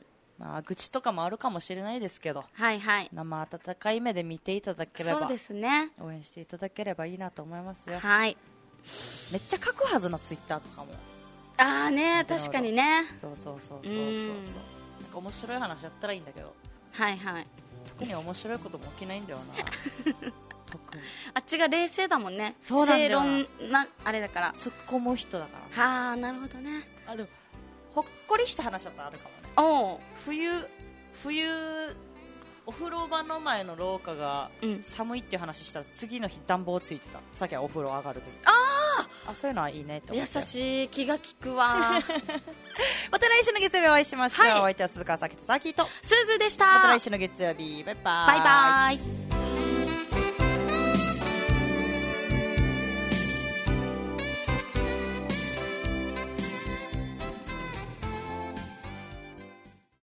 まあ、愚痴とかもあるかもしれないですけど、 はいはい、 生温かい目で見ていただければ、 そうですね、 応援していただければいいなと思いますよ。 はい、 めっちゃ書くはずのツイッターとかも、 ああね、確かにね、 そうそうそうそうそうそう、なんか面白い話やったらいいんだけど、 はいはい、 特に面白いことも起きないんだよな特にあっちが冷静だもんね。 そうなんだよな、 正論なあれだから、 突っ込む人だから。 はあ、なるほどね。 あ、でもほっこりした話だったらあるかもね。 おう、 冬冬お風呂場の前の廊下が寒いっていう話したら、次の日暖房ついてた。さっきはお風呂上がるとき、 ああ、そういうのはいいねって思って。 優しい、気が利くわまた来週の月曜日お会いしましょう、はい、お相手は鈴川咲とさきとすずでした。 また来週の月曜日、バイバイ、 バイバイ。